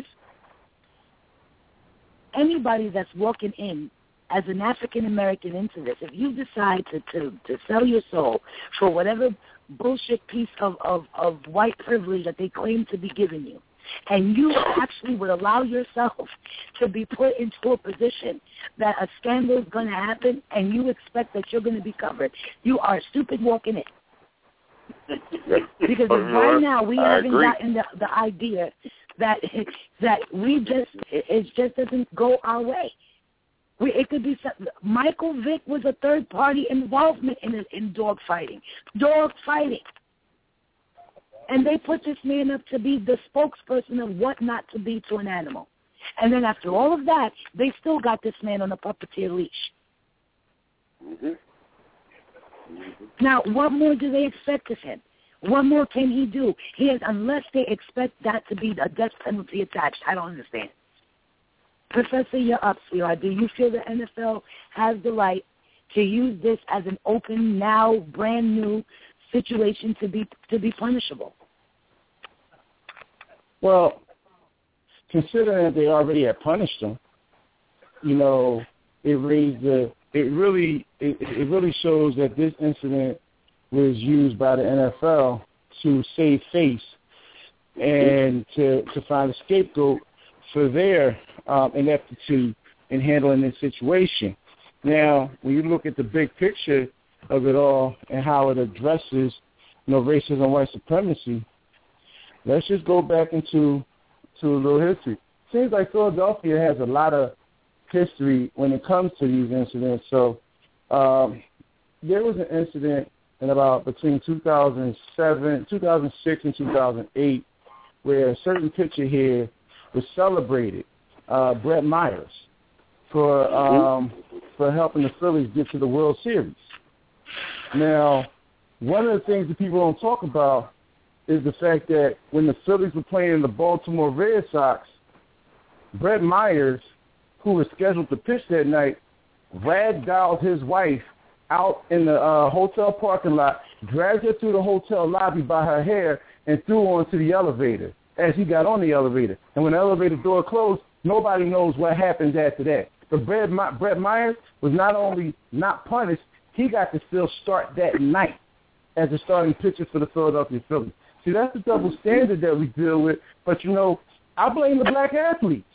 anybody that's walking in as an African American into this, if you decide to, to, to sell your soul for whatever bullshit piece of, of, of white privilege that they claim to be giving you, and you actually would allow yourself to be put into a position that a scandal is going to happen and you expect that you're going to be covered, you are stupid walking in. Because right now we I haven't agree. gotten the, the idea that that we just, it just doesn't go our way. We, it could be some, Michael Vick was a third-party involvement in in dog fighting. Dog fighting. And they put this man up to be the spokesperson of what not to be to an animal. And then after all of that, they still got this man on a puppeteer leash. Mm-hmm. Mm-hmm. Now, what more do they expect of him? What more can he do? He has, unless they expect that to be a death penalty attached. I don't understand. Professor, you're up, sweetheart. Do you feel the N F L has the right to use this as an open, now, brand new situation to be to be punishable? Well, considering that they already had punished him, you know, it raised the. It really, it, it really shows that this incident was used by the N F L to save face and to to find a scapegoat for their um, ineptitude in handling this situation. Now, when you look at the big picture of it all and how it addresses, you know, racism and white supremacy, let's just go back into to a little history. Seems like Philadelphia has a lot of history when it comes to these incidents. So um, there was an incident in about between two thousand seven, two thousand six and two thousand eight where a certain pitcher here was celebrated, uh, Brett Myers, for um, for helping the Phillies get to the World Series. Now, one of the things that people don't talk about is the fact that when the Phillies were playing the Baltimore Red Sox, Brett Myers, who was scheduled to pitch that night, ragdolled his wife out in the uh, hotel parking lot, dragged her through the hotel lobby by her hair, and threw her onto the elevator as he got on the elevator. And when the elevator door closed, nobody knows what happens after that. But Brett, My- Brett Myers was not only not punished, he got to still start that night as a starting pitcher for the Philadelphia Phillies. See, that's the double standard that we deal with. But, you know, I blame the black athletes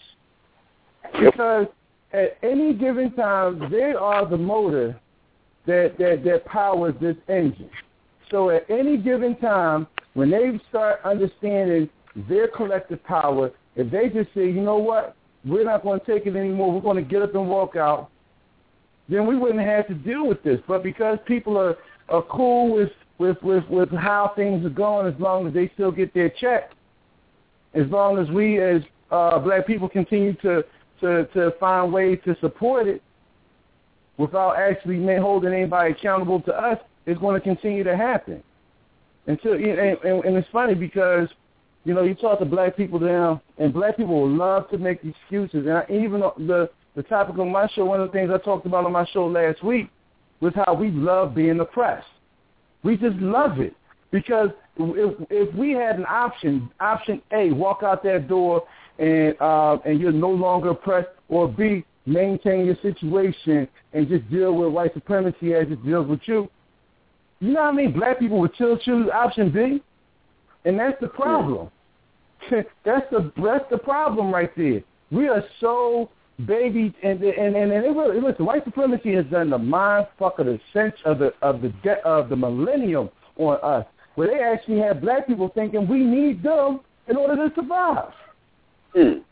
because at any given time, they are the motor that, that, that powers this engine. So at any given time, when they start understanding their collective power, if they just say, you know what, we're not going to take it anymore, we're going to get up and walk out, then we wouldn't have to deal with this. But because people are, are cool with, with, with, with how things are going, as long as they still get their check, as long as we as uh, black people continue to, to, to find ways to support it without actually holding anybody accountable to us, it's going to continue to happen. Until, and, and, and it's funny because, you know, you talk to black people now, and black people will love to make excuses. And I, even the the topic of my show, one of the things I talked about on my show last week was how we love being oppressed. We just love it because if if we had an option, option A, walk out that door and uh, and you're no longer oppressed, or B, maintain your situation and just deal with white supremacy as it deals with you. You know what I mean? Black people would still choose option B. And that's the problem. that's the that's the problem right there. We are so baby, and and and, and it really, listen, white supremacy has done the mind fuck of the sense of the of the de- of the millennium on us, where they actually have black people thinking we need them in order to survive. Mm.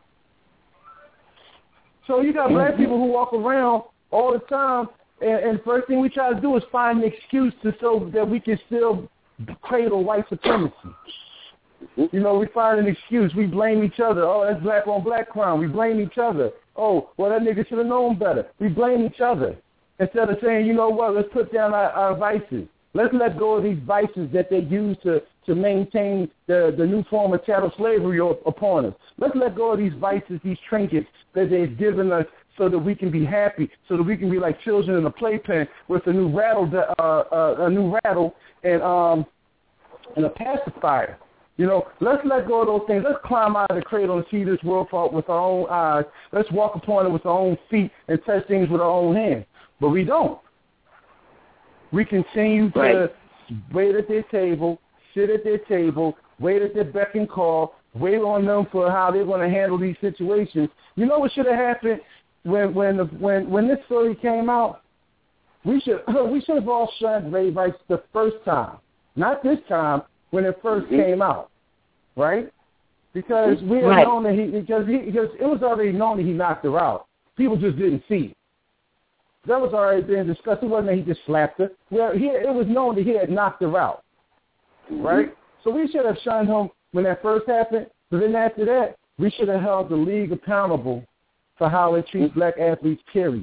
So you got black people who walk around all the time, and, and first thing we try to do is find an excuse to so that we can still cradle white supremacy. You know, we find an excuse. We blame each other. Oh, that's black on black crime. We blame each other. Oh, well, that nigga should have known better. We blame each other. Instead of saying, you know what, let's put down our, our vices. Let's let go of these vices that they use to, to maintain the, the new form of chattel slavery upon us. Let's let go of these vices, these trinkets that they've given us so that we can be happy, so that we can be like children in a playpen with a new rattle, uh, uh, a new rattle and um and a pacifier. You know, let's let go of those things. Let's climb out of the cradle and see this world with our own eyes. Let's walk upon it with our own feet and touch things with our own hands. But we don't. We continue to right. wait at their table, sit at their table, wait at their beck and call, wait on them for how they're going to handle these situations. You know what should have happened when when the, when when this story came out? We should we should have all shunned Ray Rice the first time, not this time when it first mm-hmm. came out, right? Because we had right. known that he because he because it was already known that he knocked her out. People just didn't see it. That was already being discussed. It wasn't that he just slapped her. Well, he, it was known that he had knocked her out, mm-hmm. right? So we should have shunned him when that first happened. But then after that, we should have held the league accountable for how it treats mm-hmm. black athletes, period.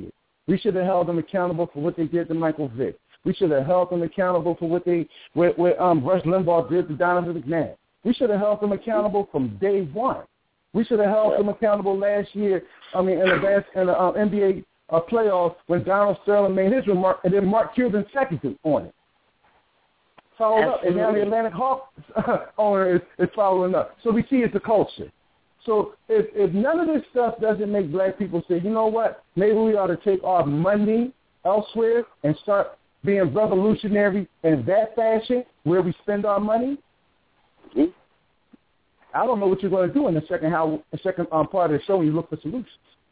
We should have held them accountable for what they did to Michael Vick. We should have held them accountable for what they, what, what um, Rush Limbaugh did to Donovan McNabb. We should have held them accountable from day one. We should have held them accountable last year. I mean, in the bas- in the um, N B A uh, playoffs when Donald Sterling made his remark, and then Mark Cuban seconded on it. Followed up, and now the Atlantic Hawks owner is, is following up. So we see it's a culture. So if, if none of this stuff doesn't make black people say, you know what, maybe we ought to take our money elsewhere and start being revolutionary in that fashion where we spend our money, mm-hmm. I don't know what you're going to do in the second how the second um, part of the show when you look for solutions.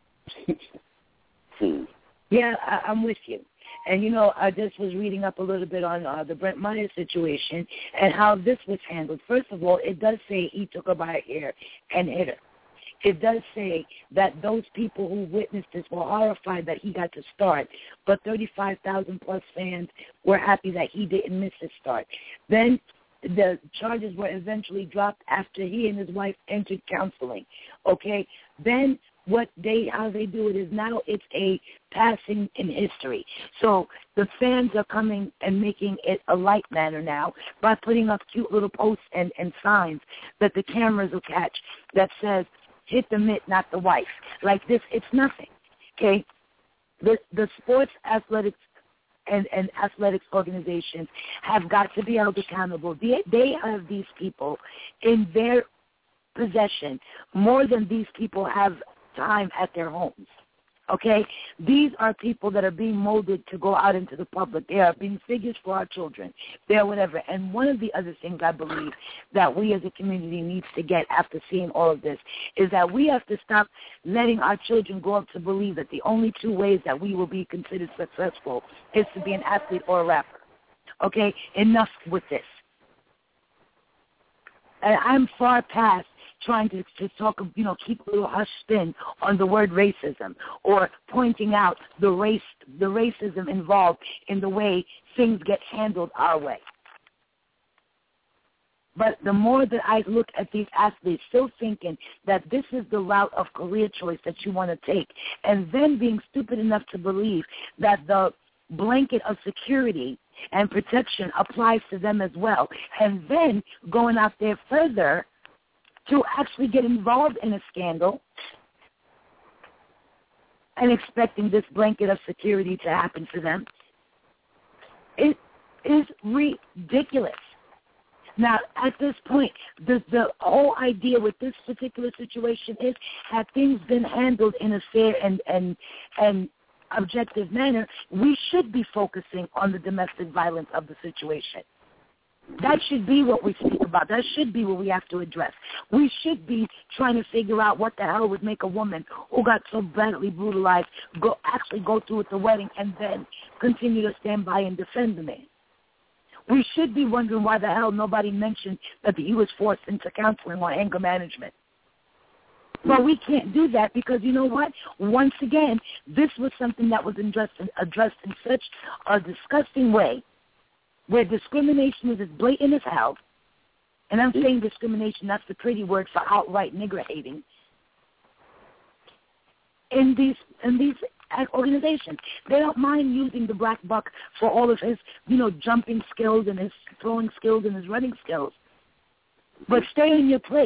Yeah, I, I'm with you. And, you know, I just was reading up a little bit on uh, the Brent Myers situation and how this was handled. First of all, it does say he took her by her hair and hit her. It does say that those people who witnessed this were horrified that he got to start, but thirty-five thousand plus fans were happy that he didn't miss his start. Then the charges were eventually dropped after he and his wife entered counseling. Okay? Then what they, how they do it is now it's a passing in history. So the fans are coming and making it a light manner now by putting up cute little posts and, and signs that the cameras will catch that says, hit the mitt, not the wife. Like this, it's nothing. Okay? The, the sports athletics and, and athletics organizations have got to be held accountable. They, they have these people in their possession more than these people have time at their homes. Okay? These are people that are being molded to go out into the public. They are being figures for our children. They're whatever. And one of the other things I believe that we as a community needs to get after seeing all of this is that we have to stop letting our children grow up to believe that the only two ways that we will be considered successful is to be an athlete or a rapper. Okay? Enough with this. And I'm far past trying to, to talk, you know, keep a little hush spin on the word racism or pointing out the race, the racism involved in the way things get handled our way. But the more that I look at these athletes still thinking that this is the route of career choice that you want to take, and then being stupid enough to believe that the blanket of security and protection applies to them as well, and then going out there further to actually get involved in a scandal and expecting this blanket of security to happen for them, it is ridiculous. Now, at this point, the, the whole idea with this particular situation is, had things been handled in a fair and, and, and objective manner, we should be focusing on the domestic violence of the situation. That should be what we speak about. That should be what we have to address. We should be trying to figure out what the hell would make a woman who got so badly brutalized go actually go through with the wedding and then continue to stand by and defend the man. We should be wondering why the hell nobody mentioned that he was forced into counseling on anger management. But we can't do that because, you know what? Once again, this was something that was addressed, addressed in such a disgusting way, where discrimination is as blatant as hell, and I'm saying discrimination, that's the pretty word for outright nigger hating, in these in these organizations. They don't mind using the black buck for all of his, you know, jumping skills and his throwing skills and his running skills. But stay in your place.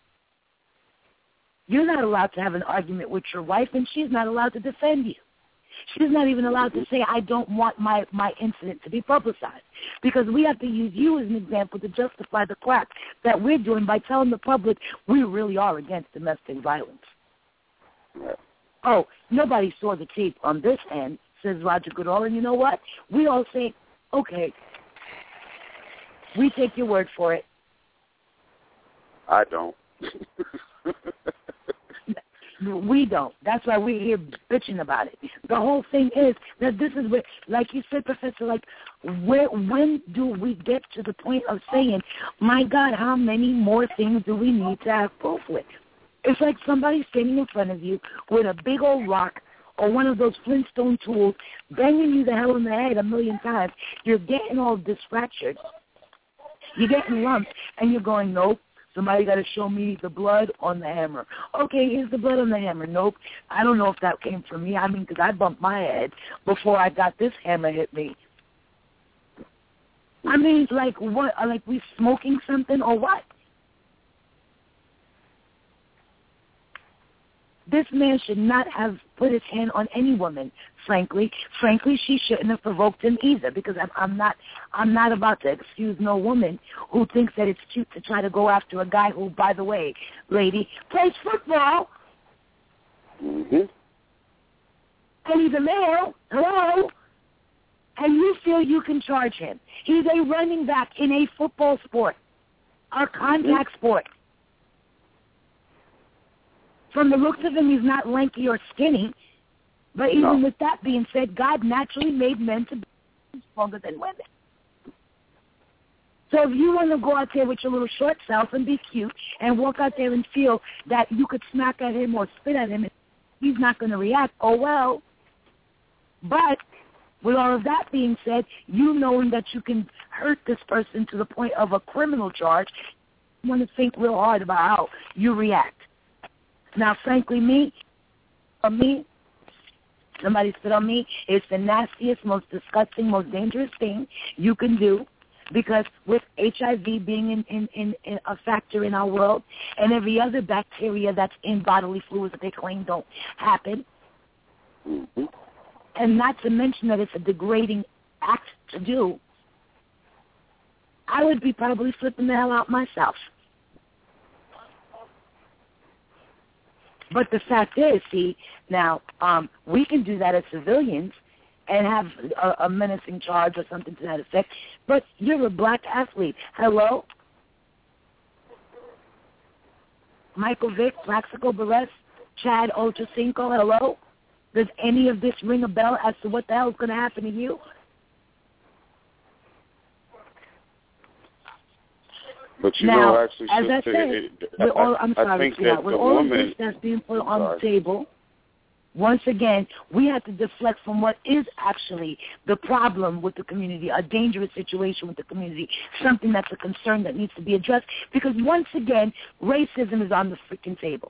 You're not allowed to have an argument with your wife, and she's not allowed to defend you. She's not even allowed to say, I don't want my, my incident to be publicized, because we have to use you as an example to justify the crap that we're doing by telling the public we really are against domestic violence. Oh, nobody saw the tape on this end, says Roger Goodall, and you know what? We all say, okay, we take your word for it. I don't. We don't. That's why we're here bitching about it. The whole thing is that this is where, like you said, Professor, like, where, when do we get to the point of saying, my God, how many more things do we need to have proof with? It's like somebody standing in front of you with a big old rock or one of those Flintstone tools, banging you the hell in the head a million times. You're getting all disfractured. You're getting lumped, and you're going, nope, Somebody got to show me the blood on the hammer. Okay, here's the blood on the hammer. Nope. I don't know if that came from me. I mean, because I bumped my head before I got this hammer hit me. I mean, like what? Like we smoking something or what? This man should not have put his hand on any woman. Frankly, frankly, she shouldn't have provoked him either. Because I'm, I'm not, I'm not about to excuse no woman who thinks that it's cute to try to go after a guy who, by the way, lady, plays football. Mm-hmm. And he's a male. Hello. And you feel you can charge him. He's a running back in a football sport, a contact mm-hmm. sport. From the looks of him, he's not lanky or skinny. But even no. with that being said, God naturally made men to be stronger than women. So if you want to go out there with your little short self and be cute and walk out there and feel that you could smack at him or spit at him and he's not going to react, oh, well. But with all of that being said, you knowing that you can hurt this person to the point of a criminal charge, you want to think real hard about how you react. Now, frankly, me, for me, somebody spit on me, it's the nastiest, most disgusting, most dangerous thing you can do because with H I V being in, in, in, in a factor in our world and every other bacteria that's in bodily fluids that they claim don't happen, mm-hmm. and not to mention that it's a degrading act to do, I would be probably flipping the hell out myself. But the fact is, see, now, um, we can do that as civilians and have a, a menacing charge or something to that effect, but you're a black athlete. Hello? Michael Vick, Plaxico Barres, Chad Ochocinco, hello? Does any of this ring a bell as to what the hell is going to happen to you? But you now, know, actually, as I said, it, it, with all, I'm I, sorry, I think sweetheart, that with the all woman, of this that's being put on sorry. the table, once again, we have to deflect from what is actually the problem with the community, a dangerous situation with the community, something that's a concern that needs to be addressed, because once again, racism is on the freaking table.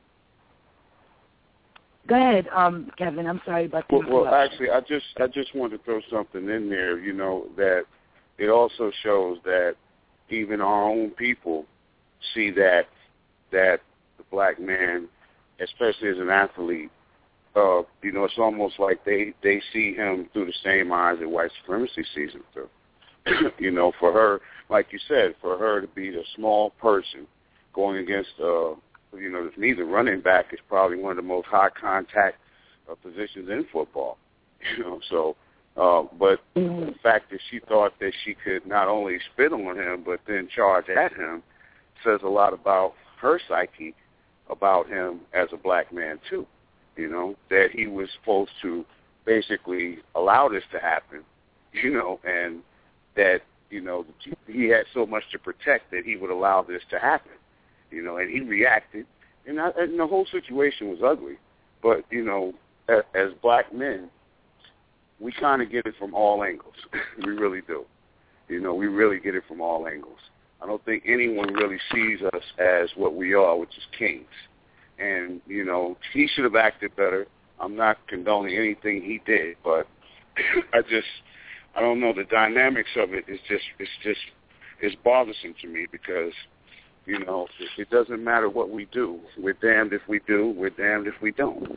Go ahead, um, Kevin. I'm sorry about the well, well, actually, I just I just wanted to throw something in there, you know, that it also shows that even our own people see that that the black man, especially as an athlete, uh, you know, it's almost like they, they see him through the same eyes that white supremacy sees him through. You know, for her, like you said, for her to be a small person going against, uh, you know, neither running back is probably one of the most high contact uh, positions in football. You know, so. Uh, but the fact that she thought that she could not only spit on him but then charge at him says a lot about her psyche, about him as a black man too. You know, that he was supposed to basically allow this to happen, you know, and that, you know, he had so much to protect that he would allow this to happen, you know, and he reacted. And, I, and the whole situation was ugly. But, you know, as, as black men, we kind of get it from all angles. We really do. You know, we really get it from all angles. I don't think anyone really sees us as what we are, which is kings. And, you know, he should have acted better. I'm not condoning anything he did, but I just, I don't know, the dynamics of it is just, it's just, it's bothersome to me because, you know, it, it doesn't matter what we do. We're damned if we do. We're damned if we don't.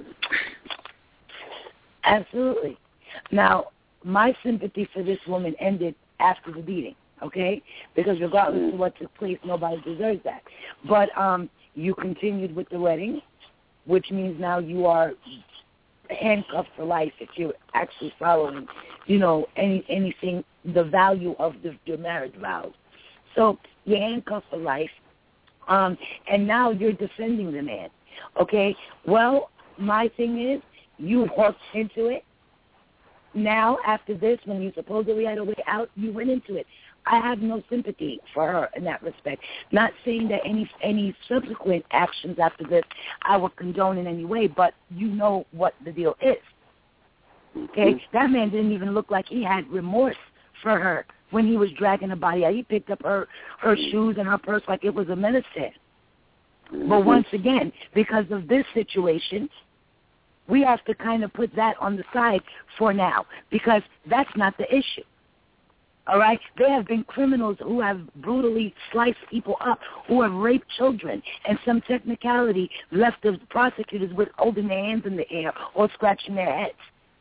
Absolutely. Now, my sympathy for this woman ended after the beating, okay? Because regardless of what took place, nobody deserves that. But um, you continued with the wedding, which means now you are handcuffed for life if you're actually following, you know, any anything, the value of the, the marriage vows. So you're handcuffed for life, um, and now you're defending the man, okay? Well, my thing is, you walked into it. Now, after this, when you supposedly had a way out, you went into it. I have no sympathy for her in that respect. Not saying that any any subsequent actions after this I would condone in any way, but you know what the deal is. Okay? That man didn't even look like he had remorse for her when he was dragging the body out. He picked up her, her shoes and her purse like it was a minister. But once again, because of this situation, we have to kind of put that on the side for now because that's not the issue. All right? There have been criminals who have brutally sliced people up, who have raped children, and some technicality left the prosecutors with holding their hands in the air or scratching their heads.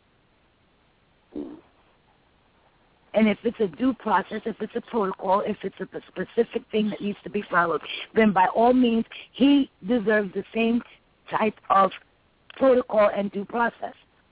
And if it's a due process, if it's a protocol, if it's a specific thing that needs to be followed, then by all means, he deserves the same type of protocol and due process.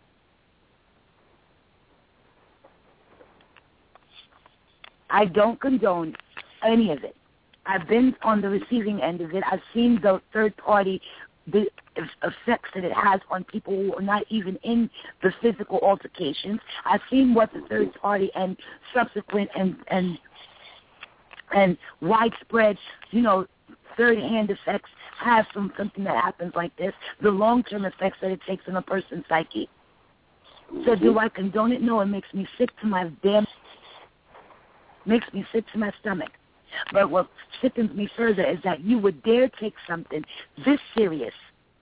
I don't condone any of it. I've been on the receiving end of it. I've seen the third party, the effects that it has on people who are not even in the physical altercations. I've seen what the third party and subsequent and and and widespread, you know, third-hand effects have from something that happens like this, the long-term effects that it takes on a person's psyche. So do I condone it? No, it makes me sick to my damn, makes me sick to my stomach. But what sickens me further is that you would dare take something this serious,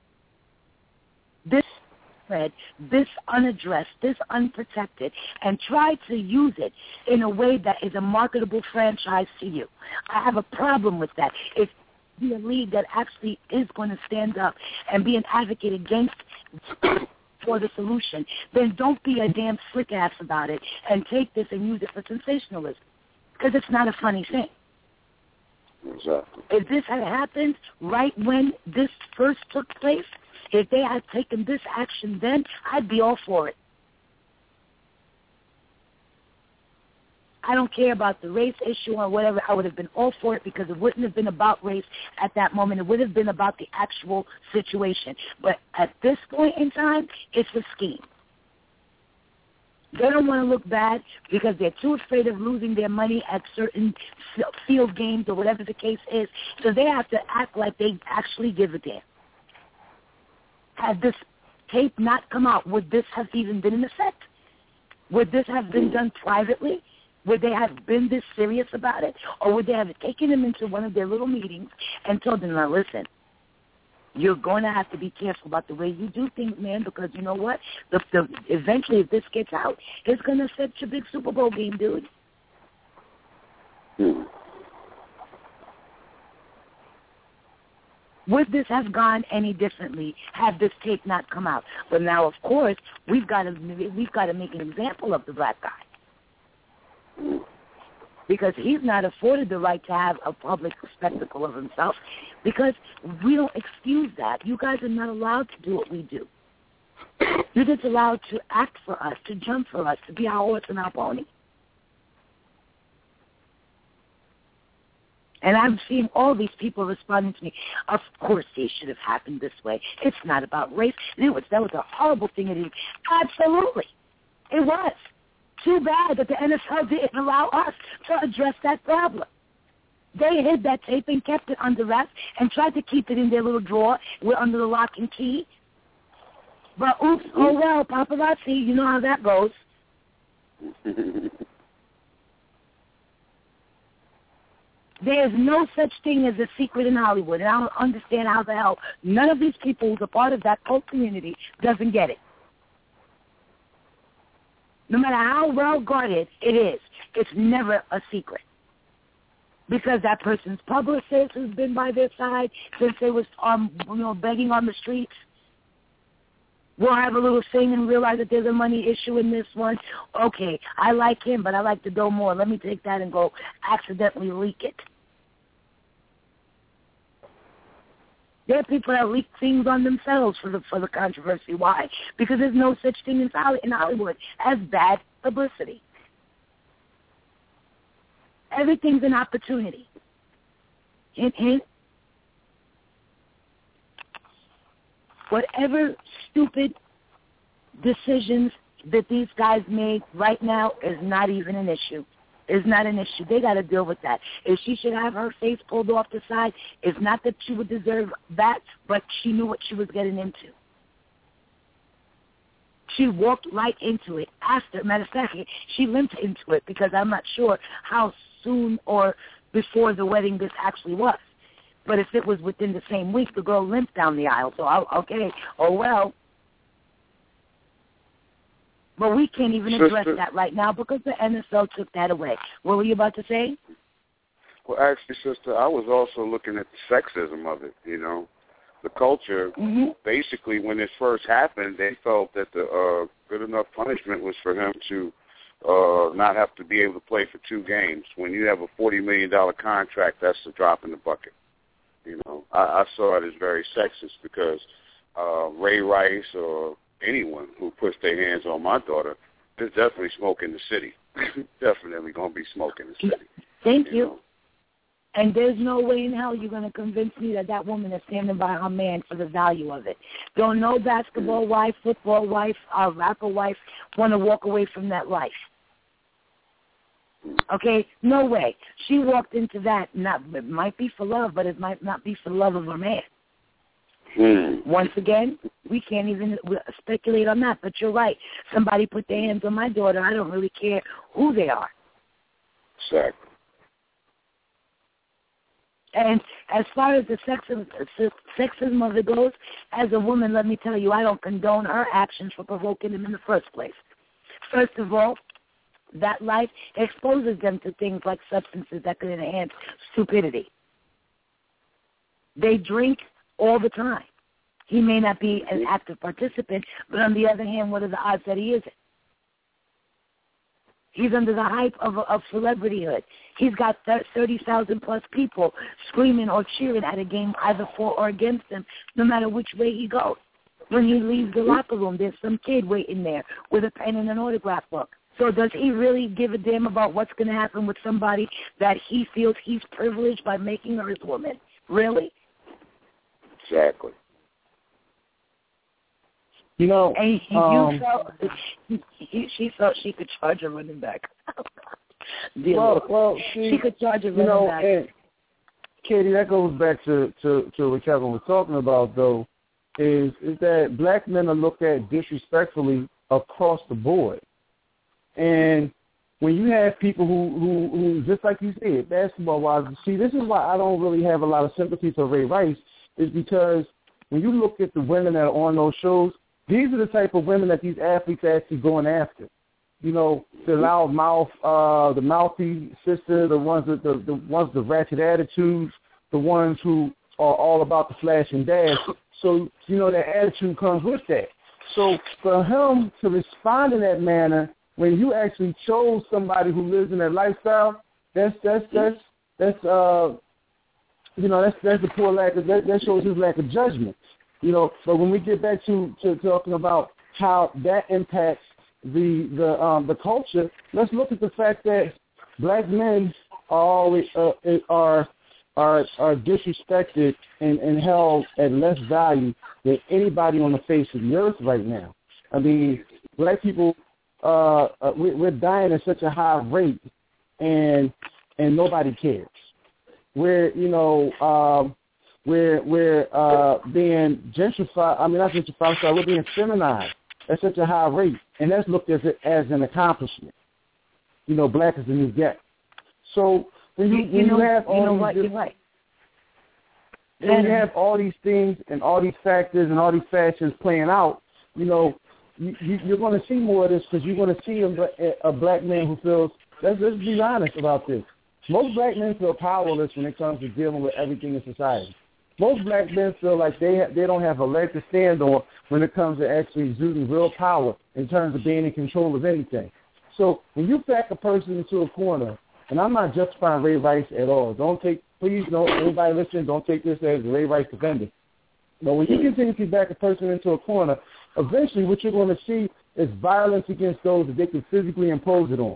this spread, this unaddressed, this unprotected, and try to use it in a way that is a marketable franchise to you. I have a problem with that. If be a league that actually is going to stand up and be an advocate against for the solution, then don't be a damn slick ass about it and take this and use it for sensationalism, because it's not a funny thing. Exactly. If this had happened right when this first took place, if they had taken this action then, I'd be all for it. I don't care about the race issue or whatever. I would have been all for it because it wouldn't have been about race at that moment. It would have been about the actual situation. But at this point in time, it's a scheme. They don't want to look bad because they're too afraid of losing their money at certain field games or whatever the case is. So they have to act like they actually give a damn. Had this tape not come out, would this have even been in effect? Would this have been done privately? Would they have been this serious about it? Or would they have taken him into one of their little meetings and told them, now listen, you're going to have to be careful about the way you do things, man, because you know what? The, the, eventually, if this gets out, it's going to affect your big Super Bowl game, dude. Hmm. Would this have gone any differently had this tape not come out? But now, of course, we've got to we've got to make an example of the black guy. Because he's not afforded the right to have a public spectacle of himself, because we don't excuse that. You guys are not allowed to do what we do. You're just allowed to act for us, to jump for us, to be our horse and our pony. And I'm seeing all these people responding to me, of course they should have happened this way. It's not about race. It was, that was a horrible thing to do. Absolutely. It was. Too bad that the N F L didn't allow us to address that problem. They hid that tape and kept it under wraps and tried to keep it in their little drawer. We're under the lock and key. But oops, oh well, paparazzi, you know how that goes. There's no such thing as a secret in Hollywood, and I don't understand how the hell none of these people who's a part of that cult community doesn't get it. No matter how well guarded it is, it's never a secret. Because that person's publicist has been by their side since they was um, you know, begging on the streets. We'll have a little thing and realize that there's a money issue in this one. Okay, I like him, but I like the dough more. Let me take that and go accidentally leak it. There are people that leak things on themselves for the for the controversy. Why? Because there's no such thing in Hollywood as bad publicity. Everything's an opportunity. Hint, hint. Whatever stupid decisions that these guys made right now is not even an issue. It's not an issue. They got to deal with that. If she should have her face pulled off the side, it's not that she would deserve that, but she knew what she was getting into. She walked right into it. After, matter of fact, she limped into it because I'm not sure how soon or before the wedding this actually was. But if it was within the same week, the girl limped down the aisle. So, I, okay, oh well. But we can't even address Sister, that right now because the N F L took that away. What were you about to say? Well, actually, sister, I was also looking at the sexism of it, you know. The culture, mm-hmm. basically, when this first happened, they felt that the uh, good enough punishment was for him to uh, not have to be able to play for two games. When you have a forty million dollars contract, that's a drop in the bucket. You know, I, I saw it as very sexist because uh, Ray Rice or anyone who puts their hands on my daughter is definitely smoking the city. Definitely going to be smoking the city. Thank you. you. Know? And there's no way in hell you're going to convince me that that woman is standing by her man for the value of it. Don't no basketball wife, football wife, uh, rapper wife want to walk away from that life. Okay? No way. She walked into that. Not, it might be for love, but it might not be for love of her man. Hmm. Once again, we can't even speculate on that, but you're right. Somebody put their hands on my daughter. I don't really care who they are. Exactly. And as far as the sexism, sexism of it goes, as a woman, let me tell you, I don't condone her actions for provoking him in the first place. First of all, that life exposes them to things like substances that could enhance stupidity. They drink all the time. He may not be an active participant, but on the other hand, what are the odds that he isn't? He's under the hype of, of celebrityhood. He's got thirty thousand plus people screaming or cheering at a game either for or against him, no matter which way he goes. When he leaves the locker room, there's some kid waiting there with a pen and an autograph book. So does he really give a damn about what's going to happen with somebody that he feels he's privileged by making her his woman? Really? Exactly. You know, and he, um, you felt, he, she felt she could charge a running back. well, well, she, she could charge a running you know, back. And Katie, that goes back to, to, to what Kevin was talking about, though, is is that black men are looked at disrespectfully across the board. And when you have people who, who, who just like you said, basketball-wise, see, this is why I don't really have a lot of sympathy for Ray Rice, is because when you look at the women that are on those shows, these are the type of women that these athletes are actually going after. You know, the loud mouth, uh, the mouthy sister, the ones that the, the ones with the ratchet attitudes, the ones who are all about the flash and dash. So, you know, that attitude comes with that. So for him to respond in that manner when you actually chose somebody who lives in that lifestyle, that's that's that's that's uh you know, that's that's a poor lack of that, that shows his lack of judgment. You know, but when we get back to, to talking about how that impacts the the um, the culture, let's look at the fact that black men are always uh, are are are disrespected and, and held at less value than anybody on the face of the earth right now. I mean, black people uh, uh, we, we're dying at such a high rate, and and nobody cares. We're you know. Um, We're we're uh, being gentrified. I mean, not gentrified. Sorry, we're being feminized at such a high rate, and that's looked as a, as an accomplishment. You know, black is the new gay. So when you, you, when know, you have all you know these what, different, you're right. when you have all these things and all these factors and all these factions playing out, you know, you, you, you're going to see more of this because you're going to see a, a black man who feels. Let's let's be honest about this. Most black men feel powerless when it comes to dealing with everything in society. Most black men feel like they ha- they don't have a leg to stand on when it comes to actually exuding real power in terms of being in control of anything. So when you back a person into a corner, and I'm not justifying Ray Rice at all. Don't take, please, no, anybody listening, don't take this as a Ray Rice defender. But when you continue to back a person into a corner, eventually what you're going to see is violence against those that they can physically impose it on.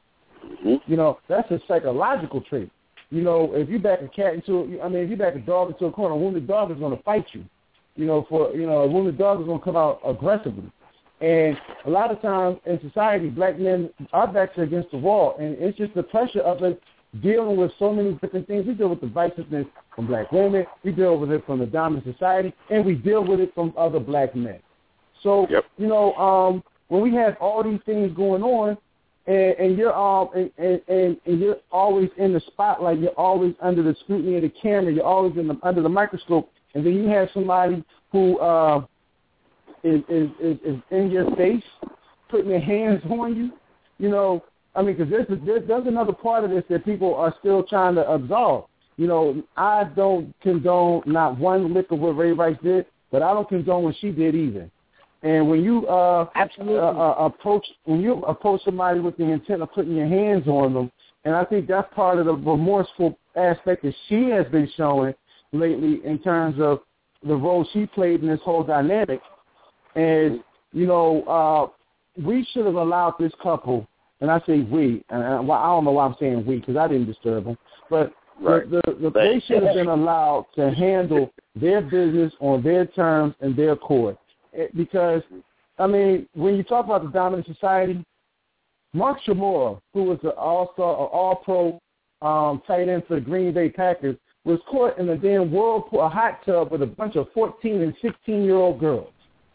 You know, that's a psychological trait. You know, if you back a cat into, I mean, if you back a dog into a corner, a wounded dog is going to fight you. You know, for you know, a wounded dog is going to come out aggressively. And a lot of times in society, black men, our backs are against the wall, and it's just the pressure of us dealing with so many different things. We deal with the viciousness from black women, we deal with it from the dominant society, and we deal with it from other black men. So, yep. you know, um, when we have all these things going on, and, and you're um, and, and, and, and you're always in the spotlight, you're always under the scrutiny of the camera, you're always in the, under the microscope, and then you have somebody who uh, is, is, is, is in your face, putting their hands on you, you know, I mean, because there's, there's, there's another part of this that people are still trying to absolve. You know, I don't condone not one lick of what Ray Rice did, but I don't condone what she did either. And when you uh, Absolutely. Uh, uh, approach when you approach somebody with the intent of putting your hands on them, and I think that's part of the remorseful aspect that she has been showing lately in terms of the role she played in this whole dynamic. And, you know, uh, we should have allowed this couple, and I say we, and I, well, I don't know why I'm saying we because I didn't disturb them, but right. the, the, the, they should have been allowed to handle their business on their terms and their court. Because, I mean, when you talk about the dominant society, Mark Shimura, who was an all-star, or all-pro um, tight end for the Green Bay Packers, was caught in a damn whirlpool, a hot tub with a bunch of fourteen and sixteen-year-old girls.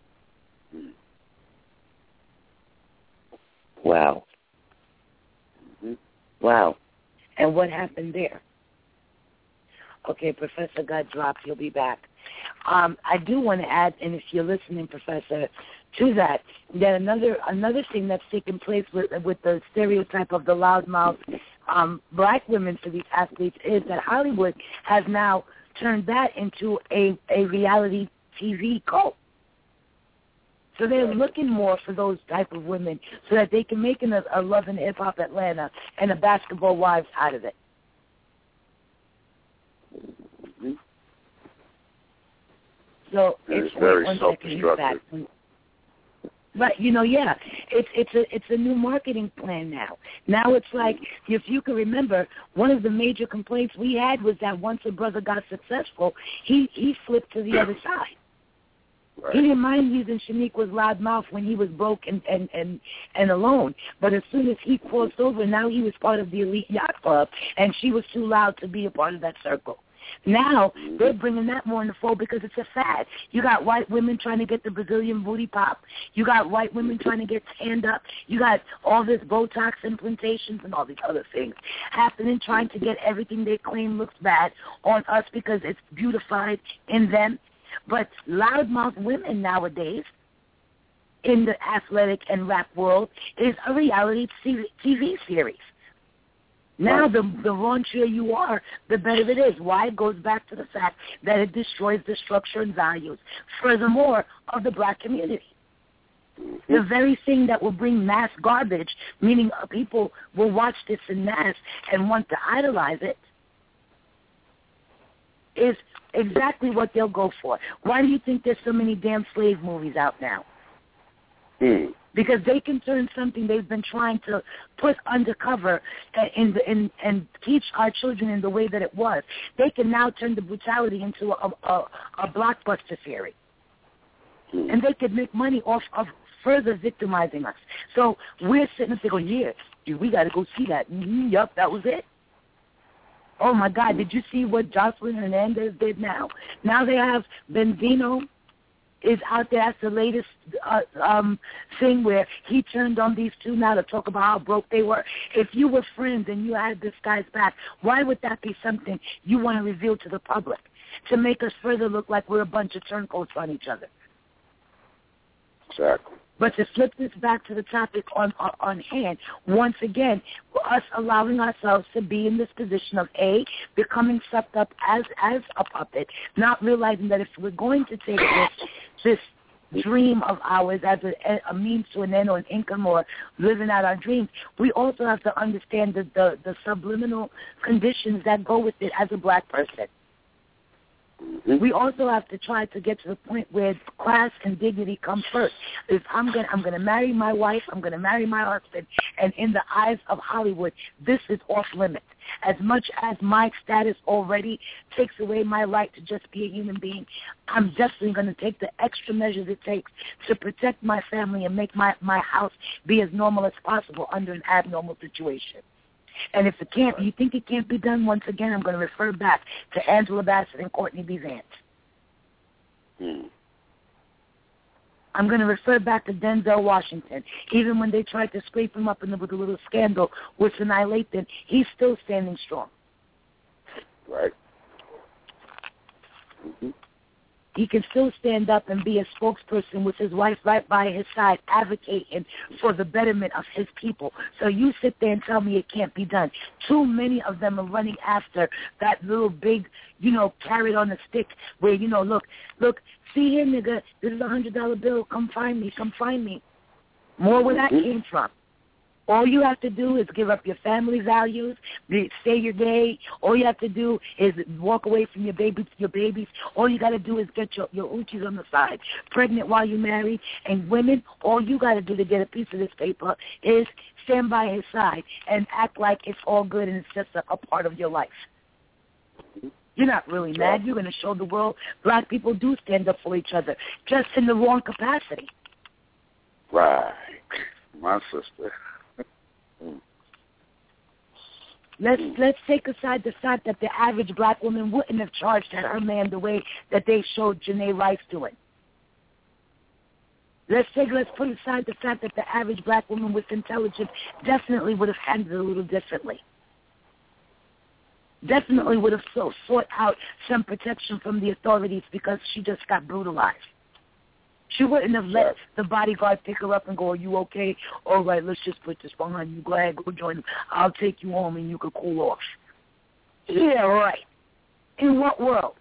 Wow. Wow. And what happened there? Okay, Professor got dropped. He'll be back. Um, I do want to add, and if you're listening, Professor, to that, that another another thing that's taken place with with the stereotype of the loudmouth um, black women for these athletes is that Hollywood has now turned that into a, a reality T V cult. So they're looking more for those type of women so that they can make an, a Love and Hip Hop Atlanta and a Basketball Wives out of it. So it's, it's very one self-destructive. But you know, yeah, it's it's a it's a new marketing plan now. Now it's like, if you can remember, one of the major complaints we had was that once a brother got successful, he he flipped to the other side. Right. He didn't mind using Shaniqua's loud mouth when he was broke and, and, and, and alone. But as soon as he crossed over, now he was part of the elite yacht club, and she was too loud to be a part of that circle. Now they're bringing that more in the fold because it's a fad. You got white women trying to get the Brazilian booty pop. You got white women trying to get stand up. You got all this Botox implantations and all these other things happening, trying to get everything they claim looks bad on us because it's beautified in them. But loudmouth women nowadays in the athletic and rap world is a reality T V series. Now, the, the raunchier you are, the better it is. Why? It goes back to the fact that it destroys the structure and values, furthermore, of the black community. The very thing that will bring mass garbage, meaning people will watch this in mass and want to idolize it, is exactly what they'll go for. Why do you think there's so many damn slave movies out now? Hmm. Because they can turn something they've been trying to put undercover and and and teach our children in the way that it was. They can now turn the brutality into a, a, a blockbuster theory. Hmm. And they could make money off of further victimizing us. So we're sitting there going, yeah, we got to go see that. Mm-hmm, yep, that was it. Oh, my God, did you see what Jocelyn Hernandez did now? Now they have Benzino is out there. That's the latest uh, um, thing where he turned on these two now to talk about how broke they were. If you were friends and you had this guy's back, why would that be something you want to reveal to the public to make us further look like we're a bunch of turncoats on each other? Exactly. But to flip this back to the topic on, on on hand, once again, us allowing ourselves to be in this position of A, becoming sucked up as as a puppet, not realizing that if we're going to take this this dream of ours as a, a means to an end or an income or living out our dreams, we also have to understand the, the, the subliminal conditions that go with it as a black person. We also have to try to get to the point where class and dignity come first. If I'm going I'm going to marry my wife, I'm going to marry my husband, and in the eyes of Hollywood, this is off limits. As much as my status already takes away my right to just be a human being, I'm definitely going to take the extra measures it takes to protect my family and make my, my house be as normal as possible under an abnormal situation. And if it can't, you think it can't be done, once again, I'm going to refer back to Angela Bassett and Courtney B. Vance. Hmm. I'm going to refer back to Denzel Washington. Even when they tried to scrape him up in the, with a little scandal with Sanaa Lathan, he's still standing strong. Right. Mm-hmm. He can still stand up and be a spokesperson with his wife right by his side, advocating for the betterment of his people. So you sit there and tell me it can't be done. Too many of them are running after that little big, you know, carrot on a stick where, you know, look, look, see here, nigga, this is a one hundred dollar bill. Come find me. Come find me. More where that came from. All you have to do is give up your family values, be, say you're gay. All you have to do is walk away from your baby, your babies. All you got to do is get your, your oochies on the side, pregnant while you're married. And women, all you got to do to get a piece of this paper is stand by his side and act like it's all good and it's just a, a part of your life. You're not really mad. You're going to show the world black people do stand up for each other, just in the wrong capacity. Right. My sister. Let's let's take aside the fact that the average black woman wouldn't have charged her man the way that they showed Janae Rice doing. Let's take let's put aside the fact that the average black woman with intelligence definitely would have handled it a little differently. Definitely would have so sought out some protection from the authorities because she just got brutalized. She wouldn't have let the bodyguard pick her up and go, are you okay? All right, let's just put this behind you. Go ahead, go join them. I'll take you home and you can cool off. Yeah, right. In what world?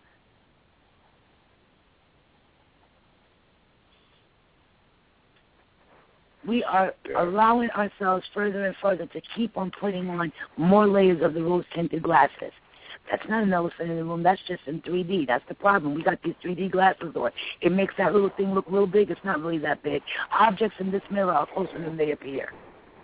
We are allowing ourselves further and further to keep on putting on more layers of the rose-tinted glasses. That's not an elephant in the room. That's just in three D. That's the problem. We got these three D glasses on. It makes that little thing look real big. It's not really that big. Objects in this mirror are closer than they appear.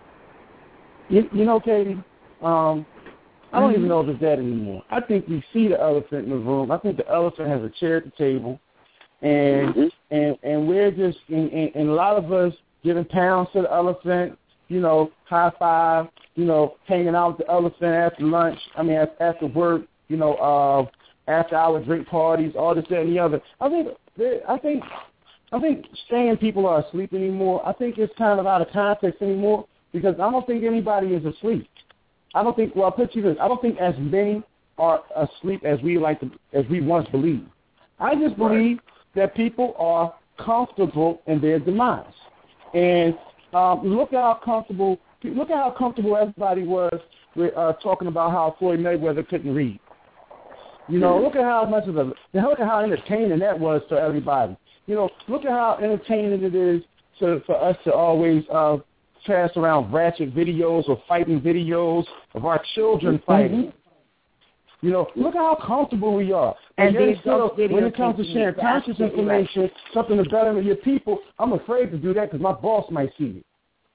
You, you know, Katie, um, I don't mm-hmm. even know if it's that anymore. I think we see the elephant in the room. I think the elephant has a chair at the table, and mm-hmm. and and we're just and, and, and a lot of us giving pounds to the elephant. You know, high five. You know, hanging out with the elephant after lunch. I mean, after work. You know, uh, after hour drink parties, all this, that, and the other. I think, I think, I think saying people are asleep anymore. I think it's kind of out of context anymore because I don't think anybody is asleep. I don't think. Well, I'll put you this. I don't think as many are asleep as we like to, as we once believed. I just believe that people are comfortable in their demise, and um, look at how comfortable. Look at how comfortable everybody was with uh, talking about how Floyd Mayweather couldn't read. You know, look at how much of a look at how entertaining that was for everybody. You know, look at how entertaining it is to, for us to always uh, pass around ratchet videos or fighting videos of our children fighting. Mm-hmm. You know, look at how comfortable we are. And, and yet still, when it comes to sharing conscious information, right. something to better your people, I'm afraid to do that because my boss might see it.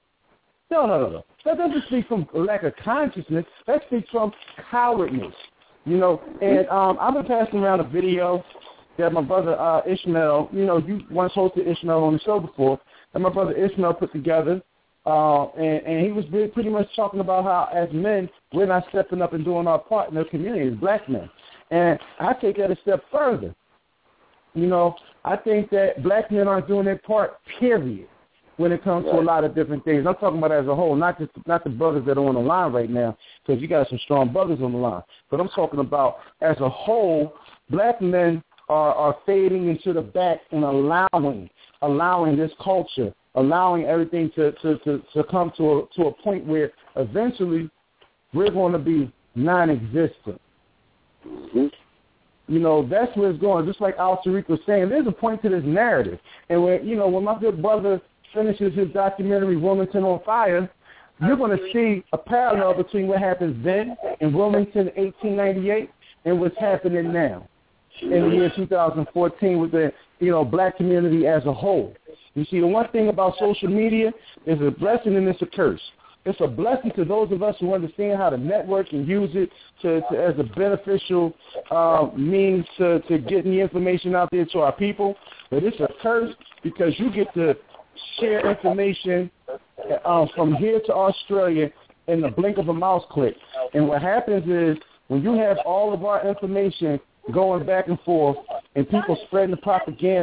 No, no, no, no. That doesn't speak from lack of consciousness. That speaks from cowardness. You know, and um, I've been passing around a video that my brother uh, Ishmael, you know, you once hosted Ishmael on the show before, that my brother Ishmael put together, uh, and, and he was pretty much talking about how as men, we're not stepping up and doing our part in the community as black men. And I take that a step further. You know, I think that black men aren't doing their part, period, when it comes right. to a lot of different things. I'm talking about as a whole, not just not the brothers that are on the line right now, because you got some strong brothers on the line. But I'm talking about as a whole, black men are, are fading into the back and allowing allowing this culture, allowing everything to, to, to, to come to a, to a point where eventually we're going to be non-existent. Mm-hmm. You know, that's where it's going. Just like Al Tariq was saying, there's a point to this narrative. And when, you know, when my good brother finishes his documentary, Wilmington on Fire, you're going to see a parallel between what happens then in Wilmington eighteen ninety-eight and what's happening now in the year two thousand fourteen with the, you know, black community as a whole. You see, the one thing about social media is a blessing and it's a curse. It's a blessing to those of us who understand how to network and use it to, to as a beneficial uh, means to, to getting the information out there to our people. But it's a curse because you get to share information um, from here to Australia in the blink of a mouse click. And what happens is when you have all of our information going back and forth and people spreading the propaganda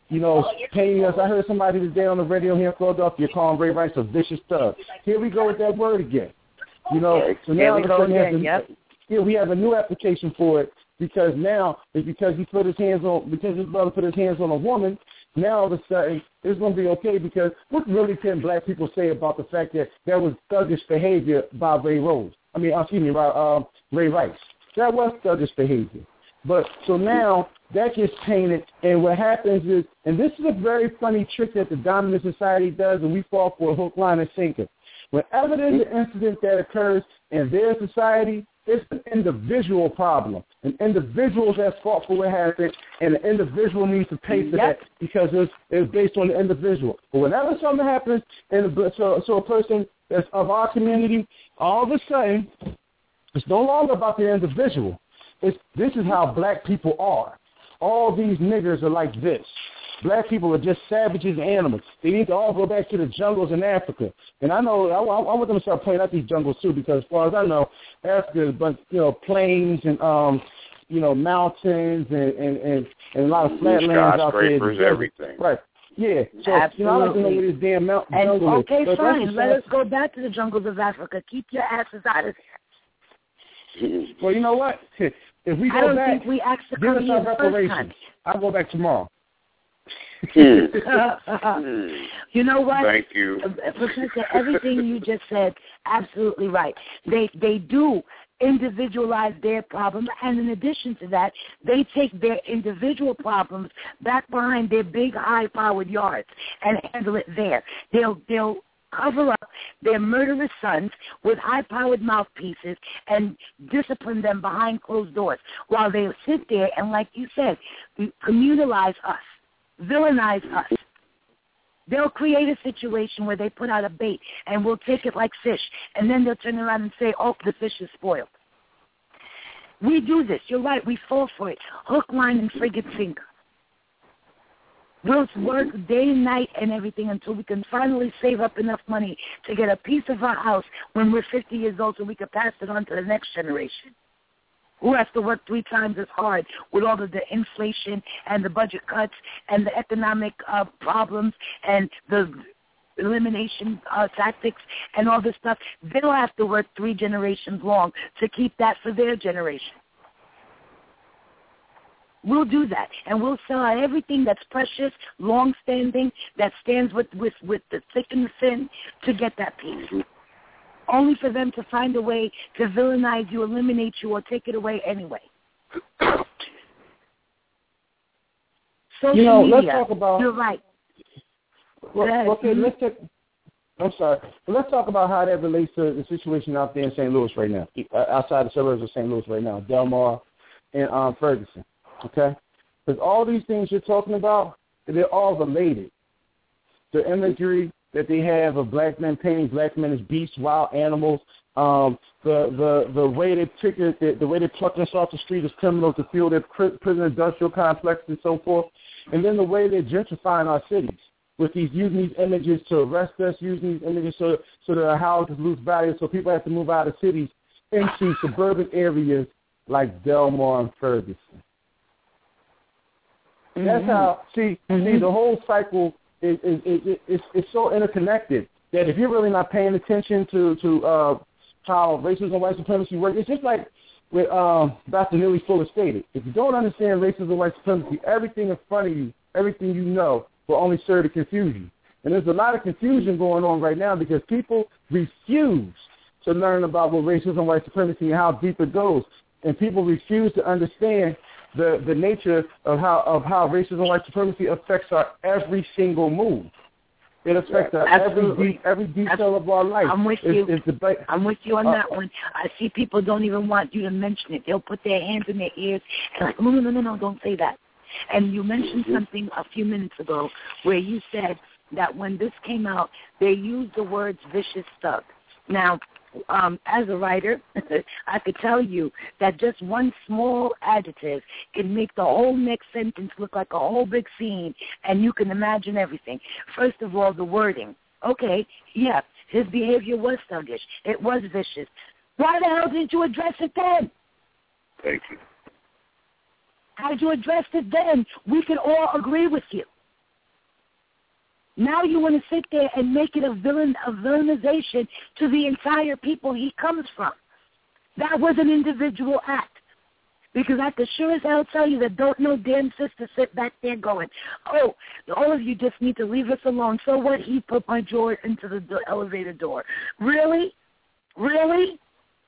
you know, painting us. I heard somebody today on the radio here in Philadelphia calling Ray Rice a vicious thug. Here we go with that word again. You know, so now we go again, a, yep. yeah, we have a new application for it because now it's because he put his hands on, because his brother put his hands on a woman. Now all of a sudden it's going to be okay because what really can black people say about the fact that that was thuggish behavior by Ray Rose? I mean, excuse me, by um, Ray Rice. That was thuggish behavior. But so now that gets painted, and what happens is, and this is a very funny trick that the dominant society does, and we fall for a hook, line, and sinker. Whenever there's an incident that occurs in their society, it's an individual problem. An individual that's fault for what happened, and the individual needs to pay for yep. that because it's, it's based on the individual. But whenever something happens, and so, so a person that's of our community, all of a sudden, it's no longer about the individual. It's, this is how black people are. All these niggers are like this. Black people are just savages and animals. They need to all go back to the jungles in Africa. And I know I, I want them to start playing out these jungles too, because as far as I know, Africa is a bunch, you know, plains and um, you know, mountains and and, and, and a lot of flatlands out there. Skyscrapers, everything. Right. Yeah. So Absolutely. you know, I like to know where this damn mountain and, jungle okay, is. Okay, fine. Let us go back to the jungles of Africa. Keep your asses out of there. Well, you know what? If we go I don't back, think we asked to give come us here our the first reparations. time. I'll go back tomorrow. You know what? Thank you. Professor, everything you just said, absolutely right. They they do individualize their problem, and in addition to that, they take their individual problems back behind their big, high-powered yards and handle it there. They'll they'll cover up their murderous sons with high-powered mouthpieces and discipline them behind closed doors while they sit there and, like you said, communalize us, villainize us. They'll create a situation where they put out a bait and we'll take it like fish, and then they'll turn around and say, oh, the fish is spoiled. We do this. You're right. We fall for it. Hook, line, and friggin' sinker. We'll work day and night and everything until we can finally save up enough money to get a piece of our house when we're fifty years old so we can pass it on to the next generation, who has to work three times as hard with all of the inflation and the budget cuts and the economic uh, problems and the elimination uh, tactics and all this stuff. They'll have to work three generations long to keep that for their generation. We'll do that, and we'll sell out everything that's precious, long-standing, that stands with, with, with the thick and the thin to get that piece. Only for them to find a way to villainize you, eliminate you, or take it away anyway. Social you know, media, let's talk about. You're right. Well, okay, mm-hmm. let's take. I'm sorry. But let's talk about how that relates to the situation out there in Saint Louis right now, outside the suburbs of Saint Louis right now, Del Mar and um, Ferguson. Okay, because all these things you're talking about, they're all related. The imagery that they have of black men painting black men as beasts, wild animals, um, the the the way they pick it, the, the way they pluck us off the street as criminals to fuel their prison industrial complex and so forth, and then the way they're gentrifying our cities with these using these images to arrest us, using these images so so that our houses lose value, so people have to move out of cities into suburban areas like Del Mar and Ferguson. Mm-hmm. That's how, see, mm-hmm. see, the whole cycle is, is, is, is, is so interconnected that if you're really not paying attention to, to uh, how racism and white supremacy work, it's just like what um, Doctor Neely Fuller stated. If you don't understand racism and white supremacy, everything in front of you, everything you know, will only serve to confuse you. And there's a lot of confusion going on right now because people refuse to learn about what racism and white supremacy and how deep it goes. And people refuse to understand the, the nature of how of how racism and white supremacy affects our every single move. It affects our every de- every detail Absolutely. of our life. I'm with it's, you. It's the, I'm with you on uh, that one. I see people don't even want you to mention it. They'll put their hands in their ears and like, no, no, no, no, no, don't say that. And you mentioned something a few minutes ago where you said that when this came out, they used the words vicious thug. Now, Um, as a writer, I could tell you that just one small adjective can make the whole next sentence look like a whole big scene, and you can imagine everything. First of all, the wording. Okay, yeah, his behavior was thuggish. It was vicious. Why the hell didn't you address it then? Thank you. Had you addressed it then, we could all agree with you. Now you want to sit there and make it a villain, a villainization to the entire people he comes from. That was an individual act. Because I could sure as hell tell you that don't no damn sister sit back there going, oh, all of you just need to leave us alone. So what? He put my drawer into the, the elevator door. Really? Really?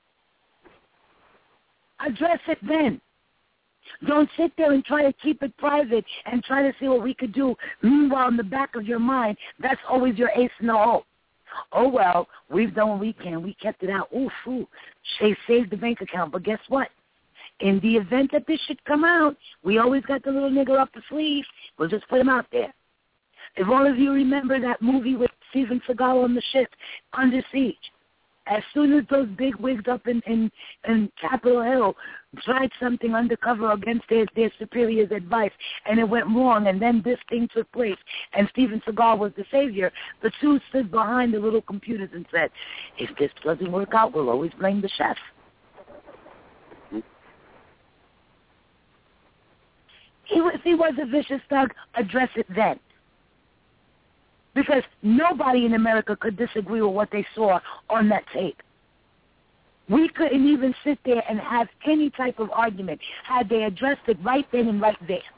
Address it then. Don't sit there and try to keep it private and try to see what we could do. Meanwhile, in the back of your mind, that's always your ace in the hole. Oh, well, we've done what we can. We kept it out. Ooh, ooh. They saved the bank account. But guess what? In the event that this should come out, we always got the little nigga up the sleeve. We'll just put him out there. If all of you remember that movie with Steven Seagal on the ship, Under Siege, as soon as those big wigs up in, in, in Capitol Hill tried something undercover against their, their superior's advice, and it went wrong, and then this thing took place, and Steven Seagal was the savior, the two stood behind the little computers and said, if this doesn't work out, we'll always blame the chef. He, if he was a vicious thug, address it then. Because nobody in America could disagree with what they saw on that tape. We couldn't even sit there and have any type of argument had they addressed it right then and right there.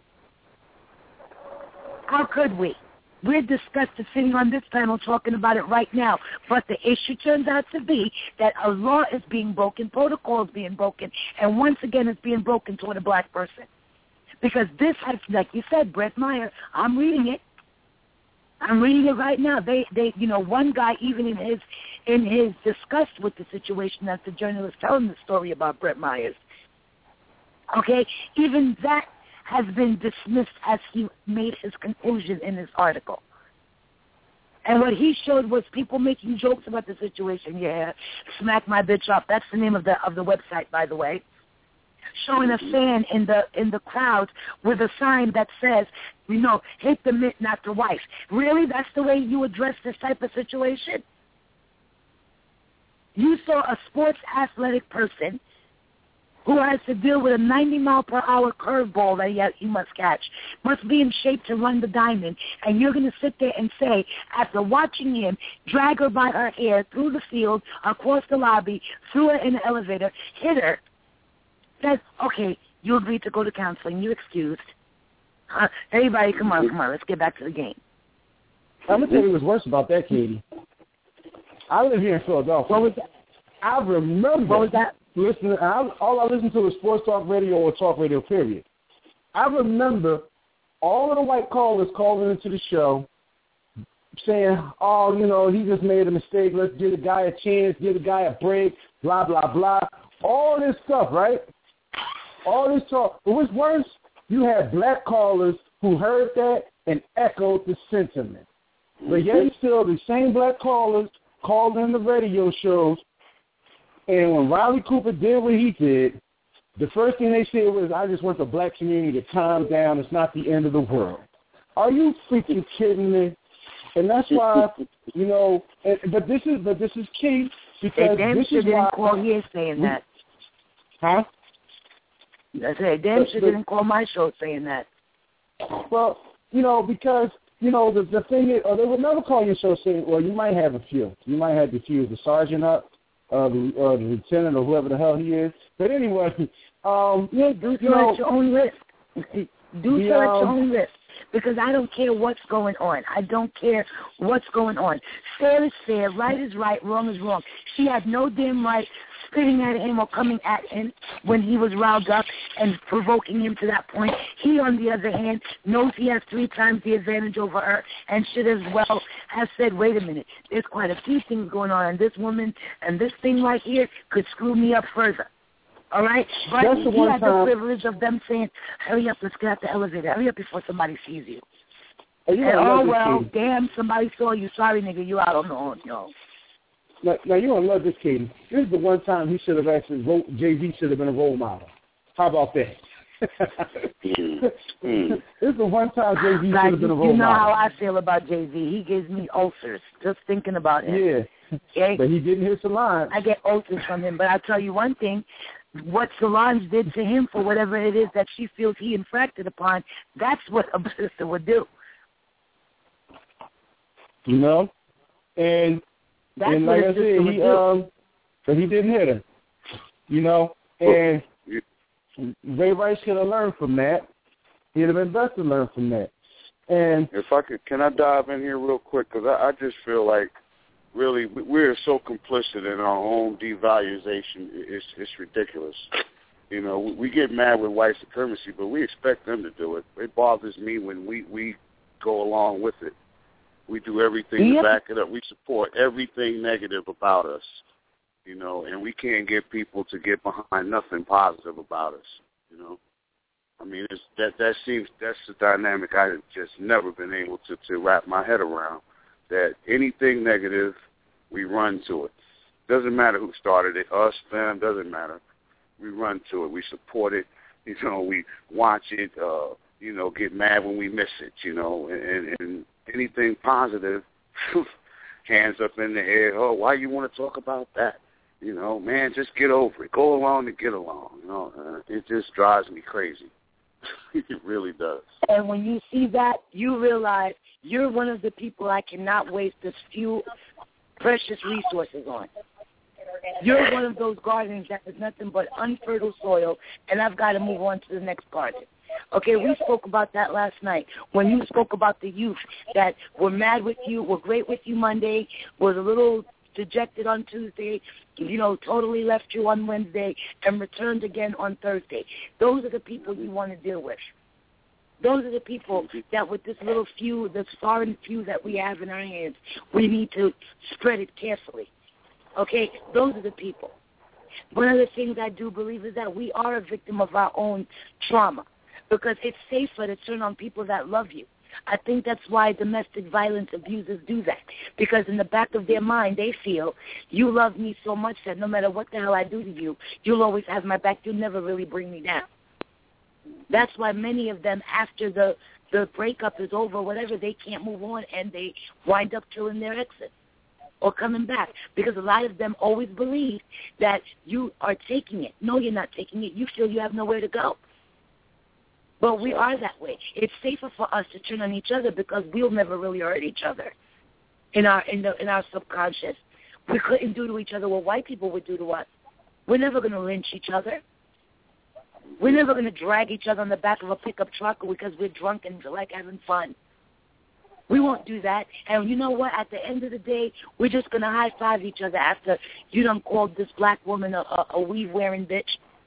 How could we? We're disgusted sitting on this panel talking about it right now. But the issue turns out to be that a law is being broken, protocol is being broken, and once again it's being broken toward a black person. Because this has, like you said, Brett Meyer, I'm reading it. I'm reading it right now. They, they, you know, one guy even in his, in his disgust with the situation, as the journalist telling the story about Brett Myers. Okay, even that has been dismissed as he made his conclusion in his article. And what he showed was people making jokes about the situation. Yeah, smack my bitch up. That's the name of the of the website, by the way. Showing a fan in the in the crowd with a sign that says, you know, hit the mitt, not the wife. Really? That's the way you address this type of situation? You saw a sports athletic person who has to deal with a ninety mile per hour curveball that he, has, he must catch, must be in shape to run the diamond, and you're going to sit there and say, after watching him drag her by her hair through the field, across the lobby, through her in the elevator, hit her, says, okay, you agreed to go to counseling. You're excused. Uh, everybody, come on, come on. Let's get back to the game. I'm going to tell you what's worse about that, Katie. I live here in Philadelphia. What was that? I remember. What was that? Listening, I, all I listened to was sports talk radio or talk radio, period. I remember all of the white callers calling into the show saying, oh, you know, he just made a mistake. Let's give the guy a chance, give the guy a break, blah, blah, blah. All this stuff, right? All this talk. But what's worse, you had black callers who heard that and echoed the sentiment. But yet still, the same black callers called in the radio shows, and when Riley Cooper did what he did, the first thing they said was, I just want the black community to calm down. It's not the end of the world. Are you freaking kidding me? And that's why, you know, and, but this is but this is key, because hey, this is why. Call here saying that. Huh? I said, damn sure didn't call my show saying that. Well, you know, because, you know, the the thing is, or they would never call your show saying, well, you might have a few. You might have the few, the sergeant up, uh, the, uh, the lieutenant, or whoever the hell he is. But anyway, um, yeah, do so know, at your own risk. Do the, so at your um, own risk. Because I don't care what's going on. I don't care what's going on. Fair is fair, right is right, wrong is wrong. She had no damn right spitting at him or coming at him when he was riled up and provoking him to that point. He, on the other hand, knows he has three times the advantage over her and should as well have said, wait a minute, there's quite a few things going on, and this woman and this thing right here could screw me up further. All right? But That's the he one had time. the privilege of them saying, hurry up, let's get out the elevator. Hurry up before somebody sees you. Oh, you And, oh, well, Katie. damn, somebody saw you. Sorry, nigga, you out on the own, yo. Now, now you're going to love this, Katie. This is the one time he should have actually, wrote, Jay-Z should have been a role model. How about that? mm. This is the one time Jay-Z should Like, have been a you, role you know model. how I feel about Jay-Z. He gives me ulcers just thinking about him. Yeah, Okay? but he didn't hit Solange. I get ulcers from him. But I'll tell you one thing. What Solange did to him for whatever it is that she feels he infracted upon, that's what a sister would do. You know? And, That's and like I said, he, um, so he didn't hit her. You know? And Ray Rice could have learned from that. He'd have been best to learn from that. And if I could, can I dive in here real quick? Because I, I just feel like really we're so complicit in our own devaluation. It's, it's ridiculous. You know, we get mad with white supremacy, but we expect them to do it. It bothers me when we, we go along with it. We do everything yep. to back it up. We support everything negative about us, you know, and we can't get people to get behind nothing positive about us, you know. I mean, it's, that that seems that's the dynamic I've just never been able to, to wrap my head around. That anything negative, we run to it. Doesn't matter who started it, us, them, doesn't matter. We run to it. We support it. You know, we watch it. Uh, you know, get mad when we miss it. You know, and, and anything positive, hands up in the air. Oh, why you want to talk about that? You know, man, just get over it. Go along and get along. You know, uh, it just drives me crazy. It really does. And when you see that, you realize you're one of the people I cannot waste this few precious resources on. You're one of those gardens that is nothing but unfertile soil, and I've got to move on to the next garden. Okay, we spoke about that last night when you spoke about the youth that were mad with you, were great with you Monday, was a little dejected on Tuesday, you know, totally left you on Wednesday and returned again on Thursday. Those are the people you want to deal with. Those are the people that with this little few, this foreign few that we have in our hands, we need to spread it carefully. Okay? Those are the people. One of the things I do believe is that we are a victim of our own trauma because it's safer to turn on people that love you. I think that's why domestic violence abusers do that, because in the back of their mind they feel you love me so much that no matter what the hell I do to you, you'll always have my back. You'll never really bring me down. That's why many of them, after the, the breakup is over, whatever, they can't move on and they wind up killing their exes or coming back, because a lot of them always believe that you are taking it. No, you're not taking it. You feel you have nowhere to go. But we are that way. It's safer for us to turn on each other because we'll never really hurt each other in our in the in our subconscious. We couldn't do to each other what white people would do to us. We're never going to lynch each other. We're never going to drag each other on the back of a pickup truck because we're drunk and like having fun. We won't do that. And you know what? At the end of the day, we're just going to high-five each other after you done called this black woman a, a, a weave-wearing bitch.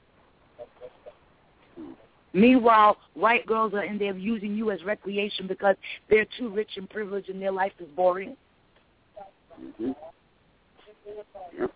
Meanwhile, white girls are in there using you as recreation because they're too rich and privileged and their life is boring. Mm-hmm. Yep.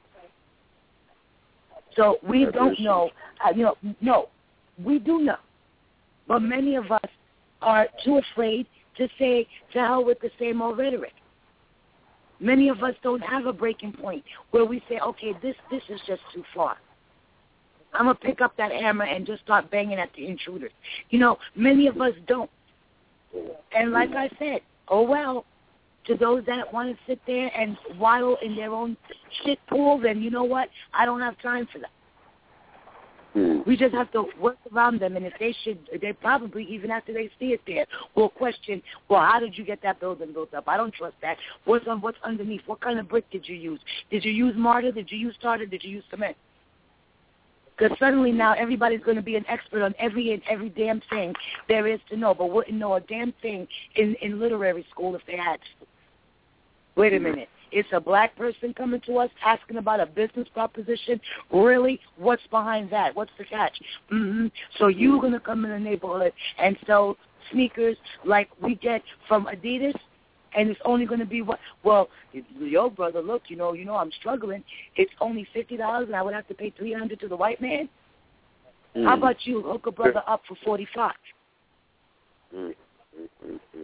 So we that don't know. Uh, you know, no, we do know. But many of us are too afraid to say, to hell with the same old rhetoric. Many of us don't have a breaking point where we say, okay, this, this is just too far. I'm going to pick up that hammer and just start banging at the intruders. You know, many of us don't. And like I said, oh, well, to those that want to sit there and waddle in their own shit pool, then you know what? I don't have time for that. Hmm. We just have to work around them, and if they should, they probably, even after they see it there, will question, well, how did you get that building built up? I don't trust that. What's on? What's underneath? What kind of brick did you use? Did you use mortar? Did you use tartar? Did you use cement? Because suddenly now everybody's going to be an expert on every and every damn thing there is to know, but wouldn't know a damn thing in, in literary school if they had to. Wait a minute. It's a black person coming to us asking about a business proposition? Really? What's behind that? What's the catch? Mm-hmm. So you're going to come in the neighborhood and sell sneakers like we get from Adidas? And it's only going to be what? Well, yo, brother, look, you know, you know, I'm struggling. It's only fifty dollars, and I would have to pay three hundred to the white man. Mm. How about you hook a brother up for forty-five? Mm. Mm-hmm.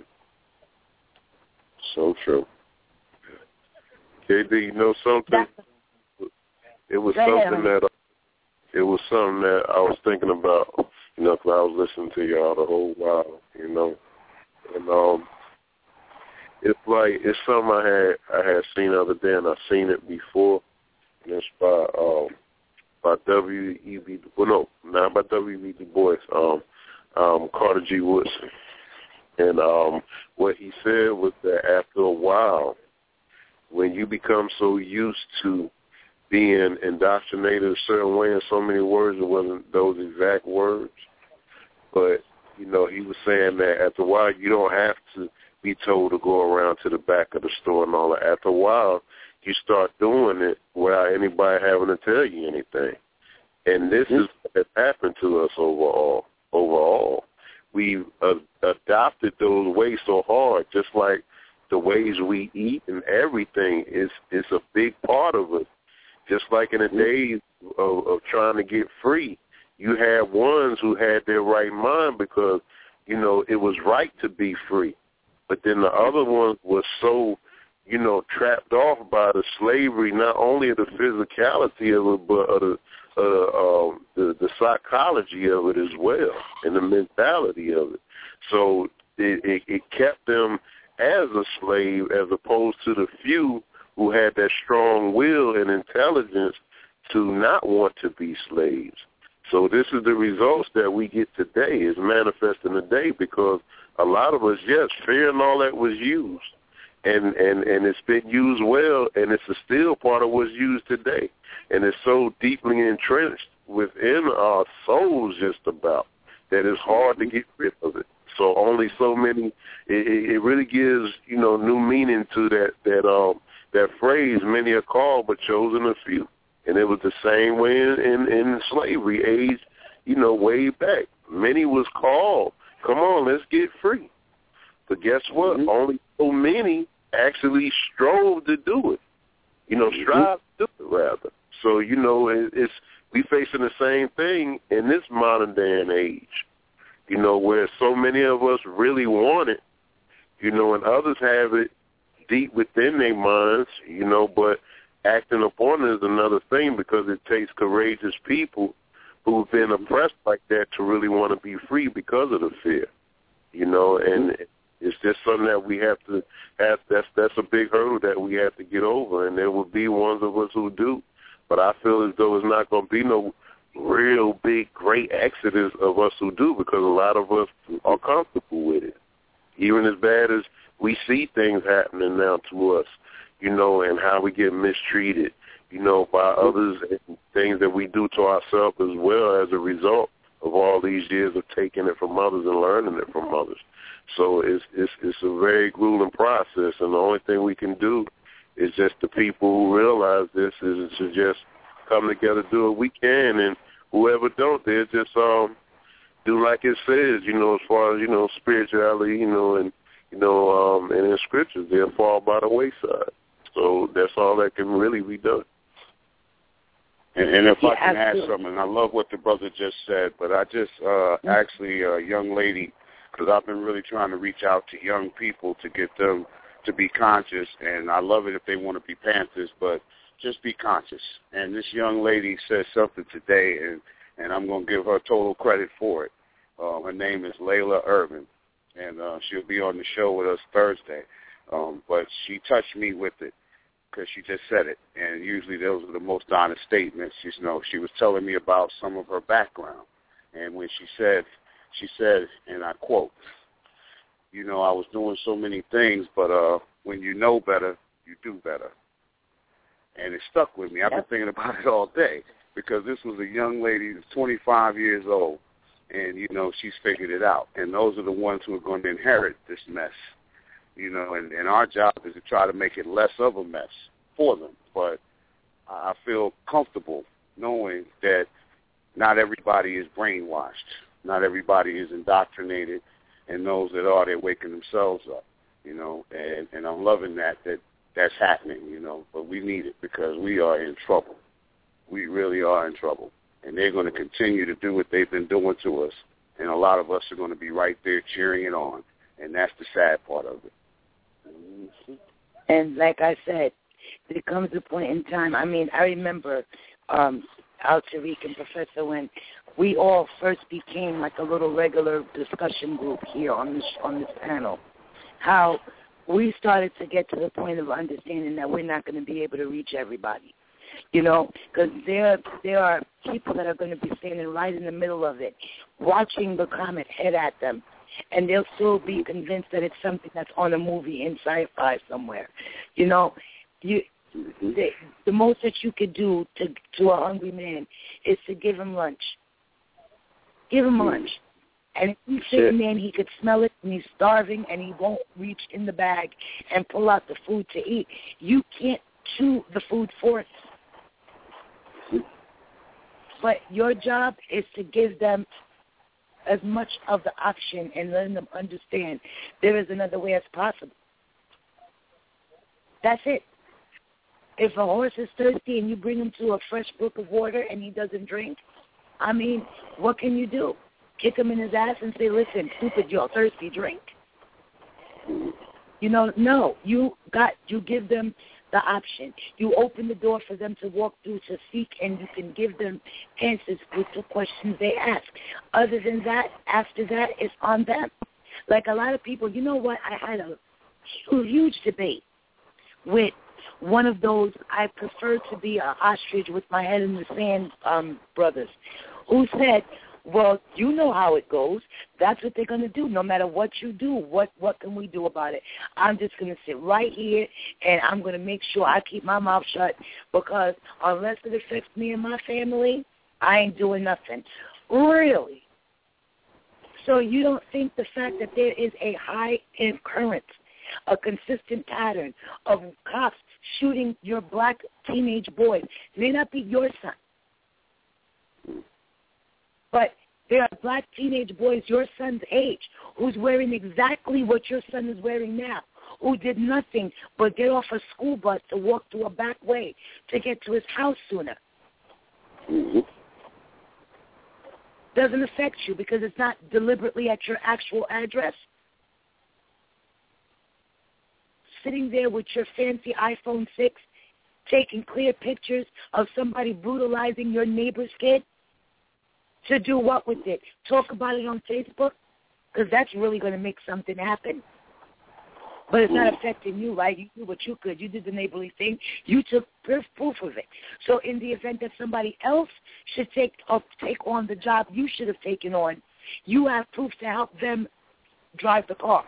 So true. K D, you know something? That's, it was something that uh, it was something that I was thinking about. You know, because I was listening to y'all the whole while. You know, and um. It's like it's something I had I had seen the other day, and I've seen it before. And it's by um by W E B. Well, no, not by W E B. Du Bois. Um, um, Carter G. Woodson. And um, what he said was that after a while, when you become so used to being indoctrinated a certain way in so many words, it wasn't those exact words, but, you know, he was saying that after a while you don't have to be told to go around to the back of the store and all that. After a while, you start doing it without anybody having to tell you anything. And this is what has happened to us overall. Overall, we've uh, adopted those ways so hard, just like the ways we eat and everything is is a big part of it. Just like in the days of, of trying to get free, you had ones who had their right mind because, you know, it was right to be free. But then the other ones were so, you know, trapped off by the slavery, not only of the physicality of it, but of the Uh, um, the, the psychology of it as well, and the mentality of it. So it, it, it kept them as a slave as opposed to the few who had that strong will and intelligence to not want to be slaves. So this is the results that we get today, is manifesting today, because a lot of us, yes, fear and all that was used, and, and, and it's been used well, and it's a still part of what's used today. And it's so deeply entrenched within our souls just about that it's hard to get rid of it. So only so many, it, it really gives, you know, new meaning to that, that, um, that phrase, many are called but chosen a few. And it was the same way in, in, in slavery age, you know, way back. Many was called, come on, let's get free. But guess what? Mm-hmm. Only so many actually strove to do it. You know, strive to do it, rather. So, you know, it, it's we facing the same thing in this modern day and age, you know, where so many of us really want it, you know, and others have it deep within their minds, you know, but acting upon it is another thing, because it takes courageous people who've been oppressed like that to really want to be free because of the fear, you know, and it's just something that we have to have. That's that's a big hurdle that we have to get over, and there will be ones of us who do. But I feel as though it's not going to be no real big, great exodus of us who do, because a lot of us are comfortable with it. Even as bad as we see things happening now to us, you know, and how we get mistreated, you know, by others, and things that we do to ourselves as well as a result of all these years of taking it from others and learning it from others. So it's it's it's a very grueling process, and the only thing we can do is just the people who realize this is to just come together, do what we can, and whoever don't, they'll just um do like it says, you know, as far as, you know, spirituality, you know, and you know, um, and in scriptures, they'll fall by the wayside. So that's all that can really be done. And, and if yeah, I can add something, I love what the brother just said, but I just uh, actually a young lady, because I've been really trying to reach out to young people to get them to be conscious, and I love it if they want to be Panthers, but just be conscious. And this young lady said something today, and, and I'm going to give her total credit for it. Uh, her name is Layla Irvin, and uh, she'll be on the show with us Thursday. Um, but she touched me with it because she just said it, and usually those are the most honest statements. She's, you know, she was telling me about some of her background, and when she said, she said, and I quote, you know, I was doing so many things, but uh, when you know better, you do better. And it stuck with me. I've been thinking about it all day, because this was a young lady who's twenty-five years old, and, you know, she's figured it out. And those are the ones who are going to inherit this mess, you know, and, and our job is to try to make it less of a mess for them. But I feel comfortable knowing that not everybody is brainwashed. Not everybody is indoctrinated, and those that are, they're waking themselves up, you know, and, and I'm loving that, that that's happening, you know, but we need it because we are in trouble. We really are in trouble, and they're going to continue to do what they've been doing to us, and a lot of us are going to be right there cheering it on, and that's the sad part of it. Mm-hmm. And like I said, there comes a point in time, I mean, I remember um, Al Tariq and Professor, when we all first became like a little regular discussion group here on this on this panel, how we started to get to the point of understanding that we're not going to be able to reach everybody, you know, because there there are people that are going to be standing right in the middle of it, watching the comet head at them, and they'll still be convinced that it's something that's on a movie in sci-fi somewhere. You know, you the, the most that you could do to to a hungry man is to give him lunch. Give him lunch. And if he's sitting there and he could smell it and he's starving and he won't reach in the bag and pull out the food to eat, you can't chew the food for him. But your job is to give them as much of the option and letting them understand there is another way as possible. That's it. If a horse is thirsty and you bring him to a fresh brook of water and he doesn't drink, I mean, what can you do? Kick him in his ass and say, listen, stupid, you're thirsty, drink. You know, no, you got, you give them the option. You open the door for them to walk through to seek, and you can give them answers with the questions they ask. Other than that, after that, it's on them. Like a lot of people, you know what, I had a huge debate with one of those, I prefer to be an ostrich with my head in the sand um, brothers, who said, well, you know how it goes. That's what they're going to do. No matter what you do, what what can we do about it? I'm just going to sit right here, and I'm going to make sure I keep my mouth shut, because unless it affects me and my family, I ain't doing nothing. Really? So you don't think the fact that there is a high occurrence, a consistent pattern of cops shooting your black teenage boys, may not be your son, but there are black teenage boys your son's age who's wearing exactly what your son is wearing now, who did nothing but get off a school bus to walk through a back way to get to his house sooner. Mm-hmm. Doesn't affect you because it's not deliberately at your actual address. Sitting there with your fancy iPhone six, taking clear pictures of somebody brutalizing your neighbor's kid. To do what with it? Talk about it on Facebook? Because that's really going to make something happen. But it's not affecting you, right? You did what you could. You did the neighborly thing. You took proof of it. So in the event that somebody else should take uh, take on the job you should have taken on, you have proof to help them drive the car.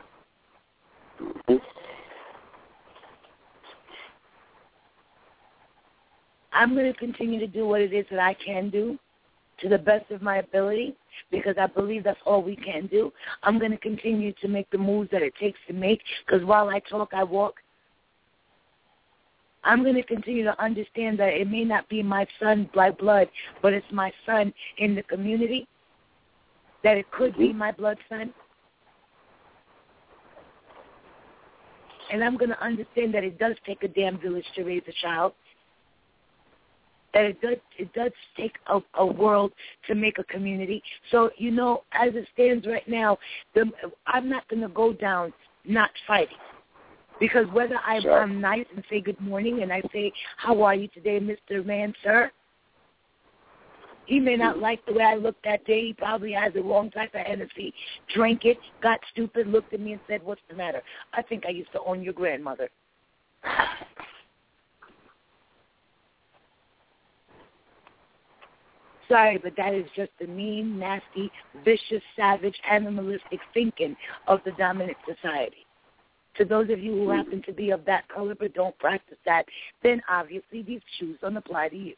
I'm going to continue to do what it is that I can do, to the best of my ability, because I believe that's all we can do. I'm going to continue to make the moves that it takes to make, because while I talk, I walk. I'm going to continue to understand that it may not be my son by blood, but it's my son in the community, that it could be my blood son. And I'm going to understand that it does take a damn village to raise a child. That it does, it does take a, a world to make a community. So, you know, as it stands right now, the, I'm not going to go down not fighting. Because whether I, sure. I'm nice and say good morning and I say, how are you today, Mister Man, sir? He may not like the way I looked that day. He probably has the wrong type of Hennessy. Drank it, got stupid, looked at me and said, what's the matter? I think I used to own your grandmother. Sorry, but that is just the mean, nasty, vicious, savage, animalistic thinking of the dominant society. To those of you who happen to be of that color but don't practice that, then obviously these shoes don't apply to you.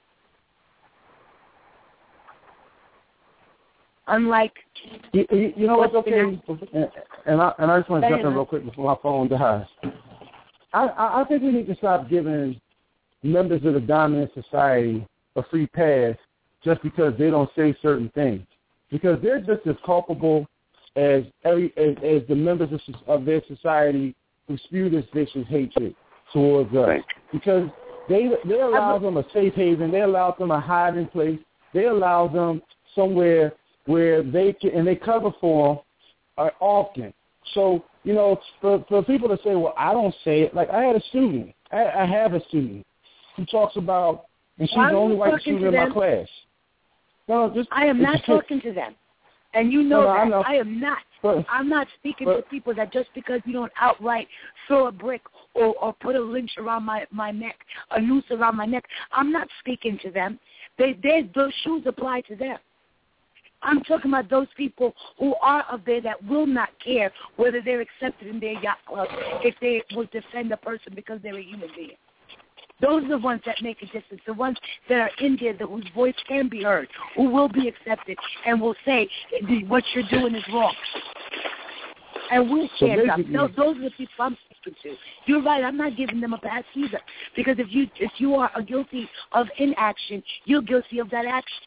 Unlike... You, you, you know what's okay? And, and, I, and I just want to jump in real quick before my phone dies. I, I, I think we need to stop giving members of the dominant society a free pass just because they don't say certain things, because they're just as culpable as every as, as the members of, of their society who spew this vicious hatred towards us. Because they they allow them a safe haven, they allow them a hiding place, they allow them somewhere where they can, and they cover for them uh, often. So you know, for for people to say, well, I don't say it. Like I had a student, I, I have a student who talks about, and she's the only white student in my class. No, just, I am not talking to them. And you know no, no, that. I, know. I am not. But, I'm not speaking but, to people that just because you don't outright throw a brick or, or put a lynch around my, my neck, a noose around my neck, I'm not speaking to them. They, they, those shoes apply to them. I'm talking about those people who are of there that will not care whether they're accepted in their yacht club if they will defend a person because they're a human being. Those are the ones that make a difference, the ones that are in there, that whose voice can be heard, who will be accepted and will say what you're doing is wrong. And we'll stand so up. Those, those are the people I'm speaking to. You're right. I'm not giving them a pass either, because if you if you are guilty of inaction, you're guilty of that action.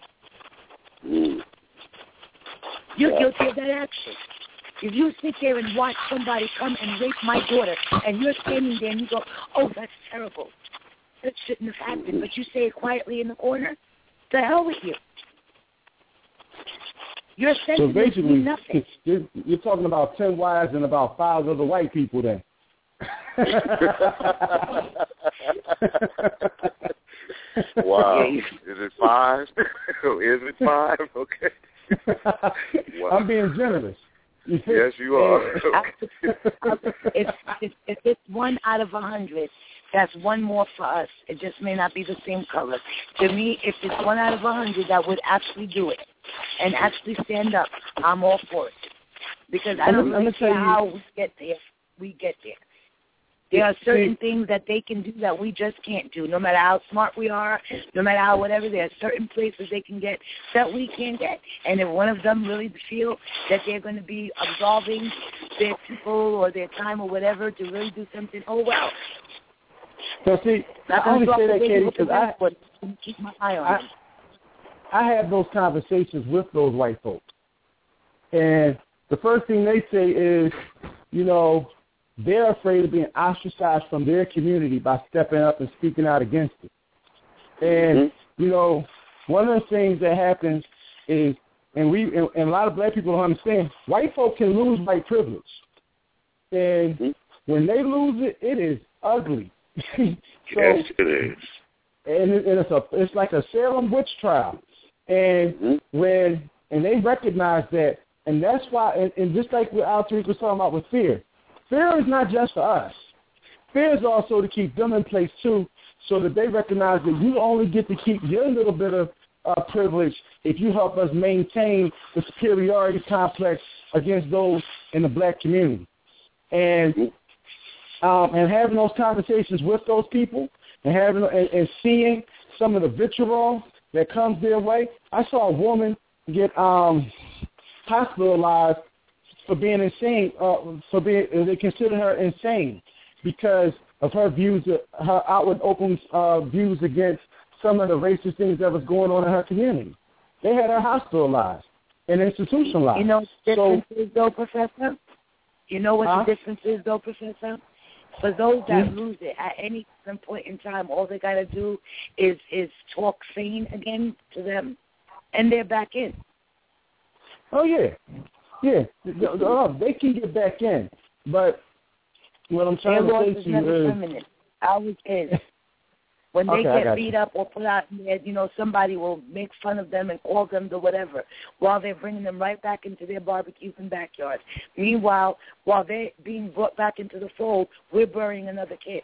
You're guilty of that action. If you sit there and watch somebody come and rape my daughter, and you're standing there and you go, "Oh, that's terrible. That shouldn't have happened," but you say it quietly in the corner, the hell with you. Your so basically, nothing. You're, you're talking about ten wives and about five other white people then. Wow. Is it five? Is it five? Okay. Wow. I'm being generous. Yes, you are. if, if, if it's one out of a hundred, that's one more for us. It just may not be the same color. To me, if it's one out of a hundred that would actually do it and actually stand up, I'm all for it. Because I don't really care how we get there. We get there. There are certain things that they can do that we just can't do. No matter how smart we are, no matter how whatever, there are certain places they can get that we can't get. And if one of them really feel that they're going to be absolving their people or their time or whatever to really do something, oh, well. So, see, I only say that, Katie, because I, keep my eye on I, them. I have those conversations with those white folks. And the first thing they say is, you know, they're afraid of being ostracized from their community by stepping up and speaking out against it. And, mm-hmm. you know, one of the things that happens is, and we and, and a lot of black people don't understand, white folk can lose white privilege. And mm-hmm. when they lose it, it is ugly. so, yes, it is. And, it, and it's a it's like a Salem witch trial. And mm-hmm. when and they recognize that, and that's why, and, and just like what Al Tariq was talking about with fear, fear is not just for us. Fear is also to keep them in place, too, so that they recognize that you only get to keep your little bit of uh, privilege if you help us maintain the superiority complex against those in the black community. And um, and having those conversations with those people and having and, and seeing some of the vitriol that comes their way. I saw a woman get um, hospitalized for being insane, uh, for being, they consider her insane because of her views, her outward open uh, views against some of the racist things that was going on in her community. They had her hospitalized and institutionalized. You know what the difference so, is, though, Professor? You know what huh? the difference is, though, Professor? For those that mm-hmm. lose it, at any point in time, all they got to do is, is talk sane again to them, and they're back in. Oh, yeah. Yeah, they can get back in, but what I'm trying Their to loss say to is never you is, permanent. Always is. When they okay, get beat you. up or put out there, you know, somebody will make fun of them and call them the whatever, while they're bringing them right back into their barbecues and backyards. Meanwhile, while they're being brought back into the fold, we're burying another kid.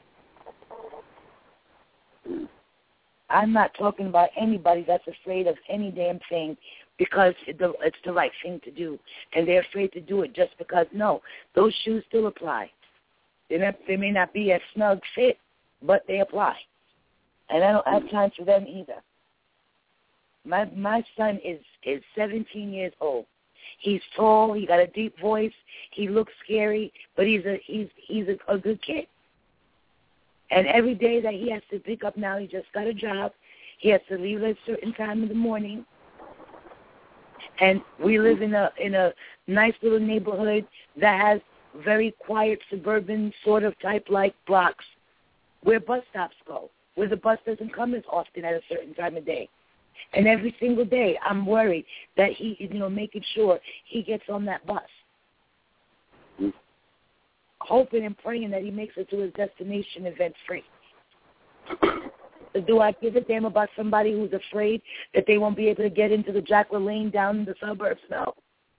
I'm not talking about anybody that's afraid of any damn thing because it's the right thing to do, and they're afraid to do it just because, no, those shoes still apply. They, not, they may not be a snug fit, but they apply. And I don't have time for them either. My my son is, is seventeen years old. He's tall. He got a deep voice. He looks scary, but he's a he's he's a, a good kid. And every day that he has to pick up now, he just got a job. He has to leave at a certain time in the morning. And we live in a in a nice little neighborhood that has very quiet suburban sort of type like blocks where bus stops go, where the bus doesn't come as often at a certain time of day. And every single day I'm worried that he is, you know, making sure he gets on that bus. Mm-hmm. Hoping and praying that he makes it to his destination event-free. So do I give a damn about somebody who's afraid that they won't be able to get into the Jack LaLanne down in the suburbs? No.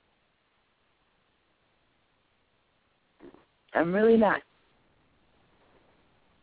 I'm really not.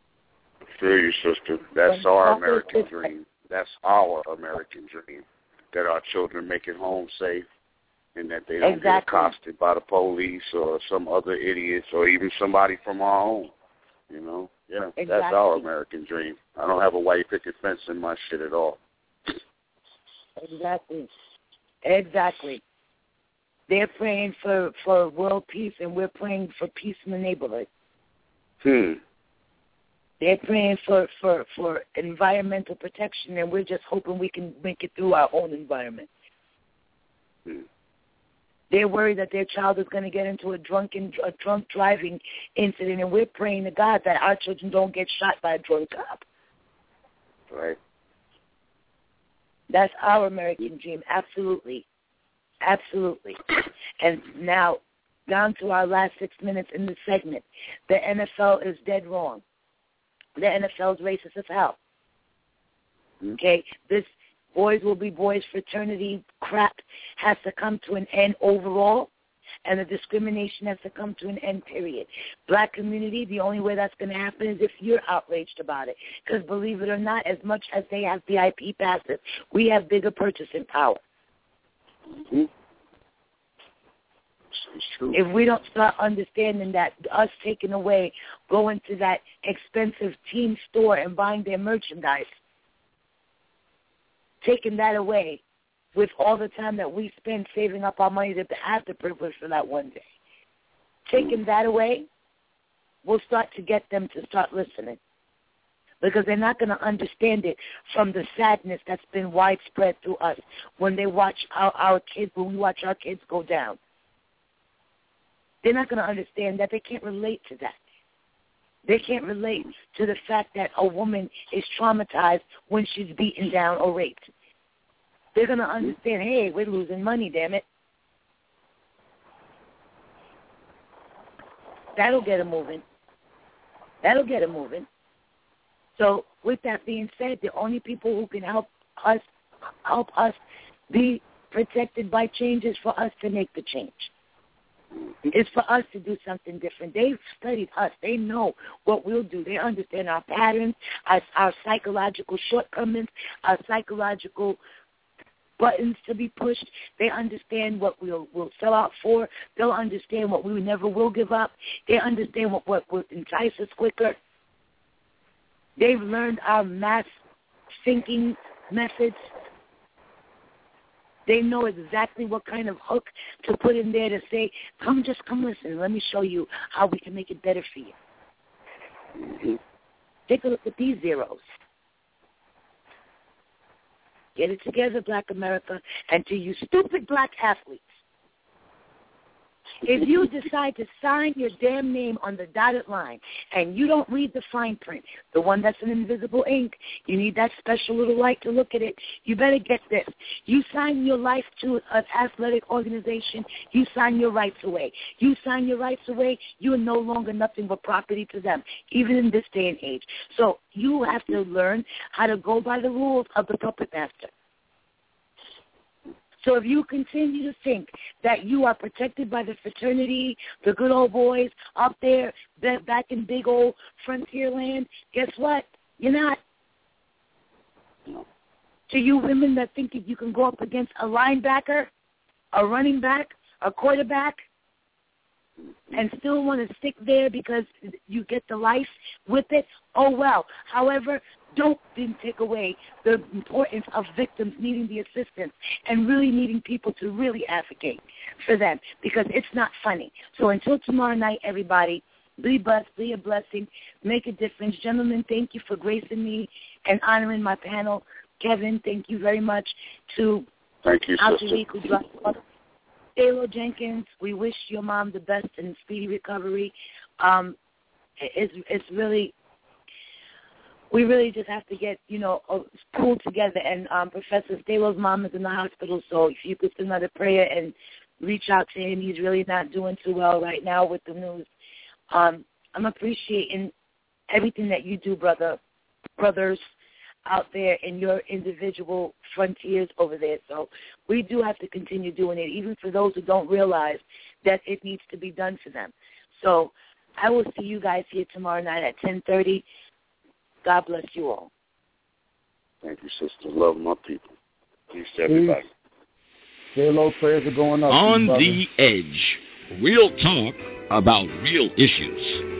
I feel you, sister. That's our American dream. That's our American dream. that our children make it home safe, and that they don't exactly. get accosted by the police or some other idiots or even somebody from our own. You know, yeah, exactly. That's our American dream. I don't have a white picket fence in my shit at all. Exactly. Exactly. They're praying for, for world peace, and we're praying for peace in the neighborhood. Hmm. They're praying for, for, for environmental protection, and we're just hoping we can make it through our own environment. Hmm. They're worried that their child is going to get into a drunken, a drunk driving incident, and we're praying to God that our children don't get shot by a drunk cop. Right. That's our American dream, absolutely. Absolutely. And now, down to our last six minutes in this segment. The N F L is dead wrong. The N F L is racist as hell. Okay? This boys will be boys fraternity crap has to come to an end overall, and the discrimination has to come to an end, period. Black community, the only way that's going to happen is if you're outraged about it. Because believe it or not, as much as they have V I P passes, we have bigger purchasing power. Mm-hmm. If we don't start understanding that us taking away, going to that expensive team store and buying their merchandise, taking that away with all the time that we spend saving up our money to have the privilege for that one day, taking that away, we'll start to get them to start listening. Because they're not going to understand it from the sadness that's been widespread through us when they watch our, our kids, when we watch our kids go down. They're not going to understand that. They can't relate to that. They can't relate to the fact that a woman is traumatized when she's beaten down or raped. They're going to understand, hey, we're losing money, damn it. That'll get them moving. That'll get them moving. So with that being said, the only people who can help us help us be protected by change is for us to make the change. It's for us to do something different. They've studied us. They know what we'll do. They understand our patterns, our, our psychological shortcomings, our psychological buttons to be pushed. They understand what we'll, we'll sell out for. They'll understand what we never will give up. They understand what, what will entice us quicker. They've learned our mass thinking methods. They know exactly what kind of hook to put in there to say, come, just come listen. Let me show you how we can make it better for you. Mm-hmm. Take a look at these zeros. Get it together, Black America, and to you stupid black athletes. If you decide to sign your damn name on the dotted line and you don't read the fine print, the one that's in invisible ink, you need that special little light to look at it, you better get this. You sign your life to an athletic organization, you sign your rights away. You sign your rights away, you are no longer nothing but property to them, even in this day and age. So you have to learn how to go by the rules of the puppet master. So if you continue to think that you are protected by the fraternity, the good old boys up there back in big old frontier land, guess what? You're not. To you women that think if you can go up against a linebacker, a running back, a quarterback, and still want to stick there because you get the life with it, oh well. However, don't then take away the importance of victims needing the assistance and really needing people to really advocate for them, because it's not funny. So until tomorrow night, everybody, be blessed, be a blessing, make a difference. Gentlemen, thank you for gracing me and honoring my panel. Kevin, thank you very much. To thank you, sister. Who dropped off. Taylor Jenkins, we wish your mom the best and speedy recovery. Um, it's, it's really... We really just have to get, you know, pulled together. And um, Professor Stallo's mom is in the hospital, so if you could send another prayer and reach out to him. He's really not doing too well right now with the news. Um, I'm appreciating everything that you do, brother, brothers out there in your individual frontiers over there. So we do have to continue doing it, even for those who don't realize that it needs to be done for them. So I will see you guys here tomorrow night at ten thirty. God bless you all. Thank you, sister. Love my people. Peace to everybody. Peace. Say hello, prayers are going up. On brother. the Edge. Real talk about real issues.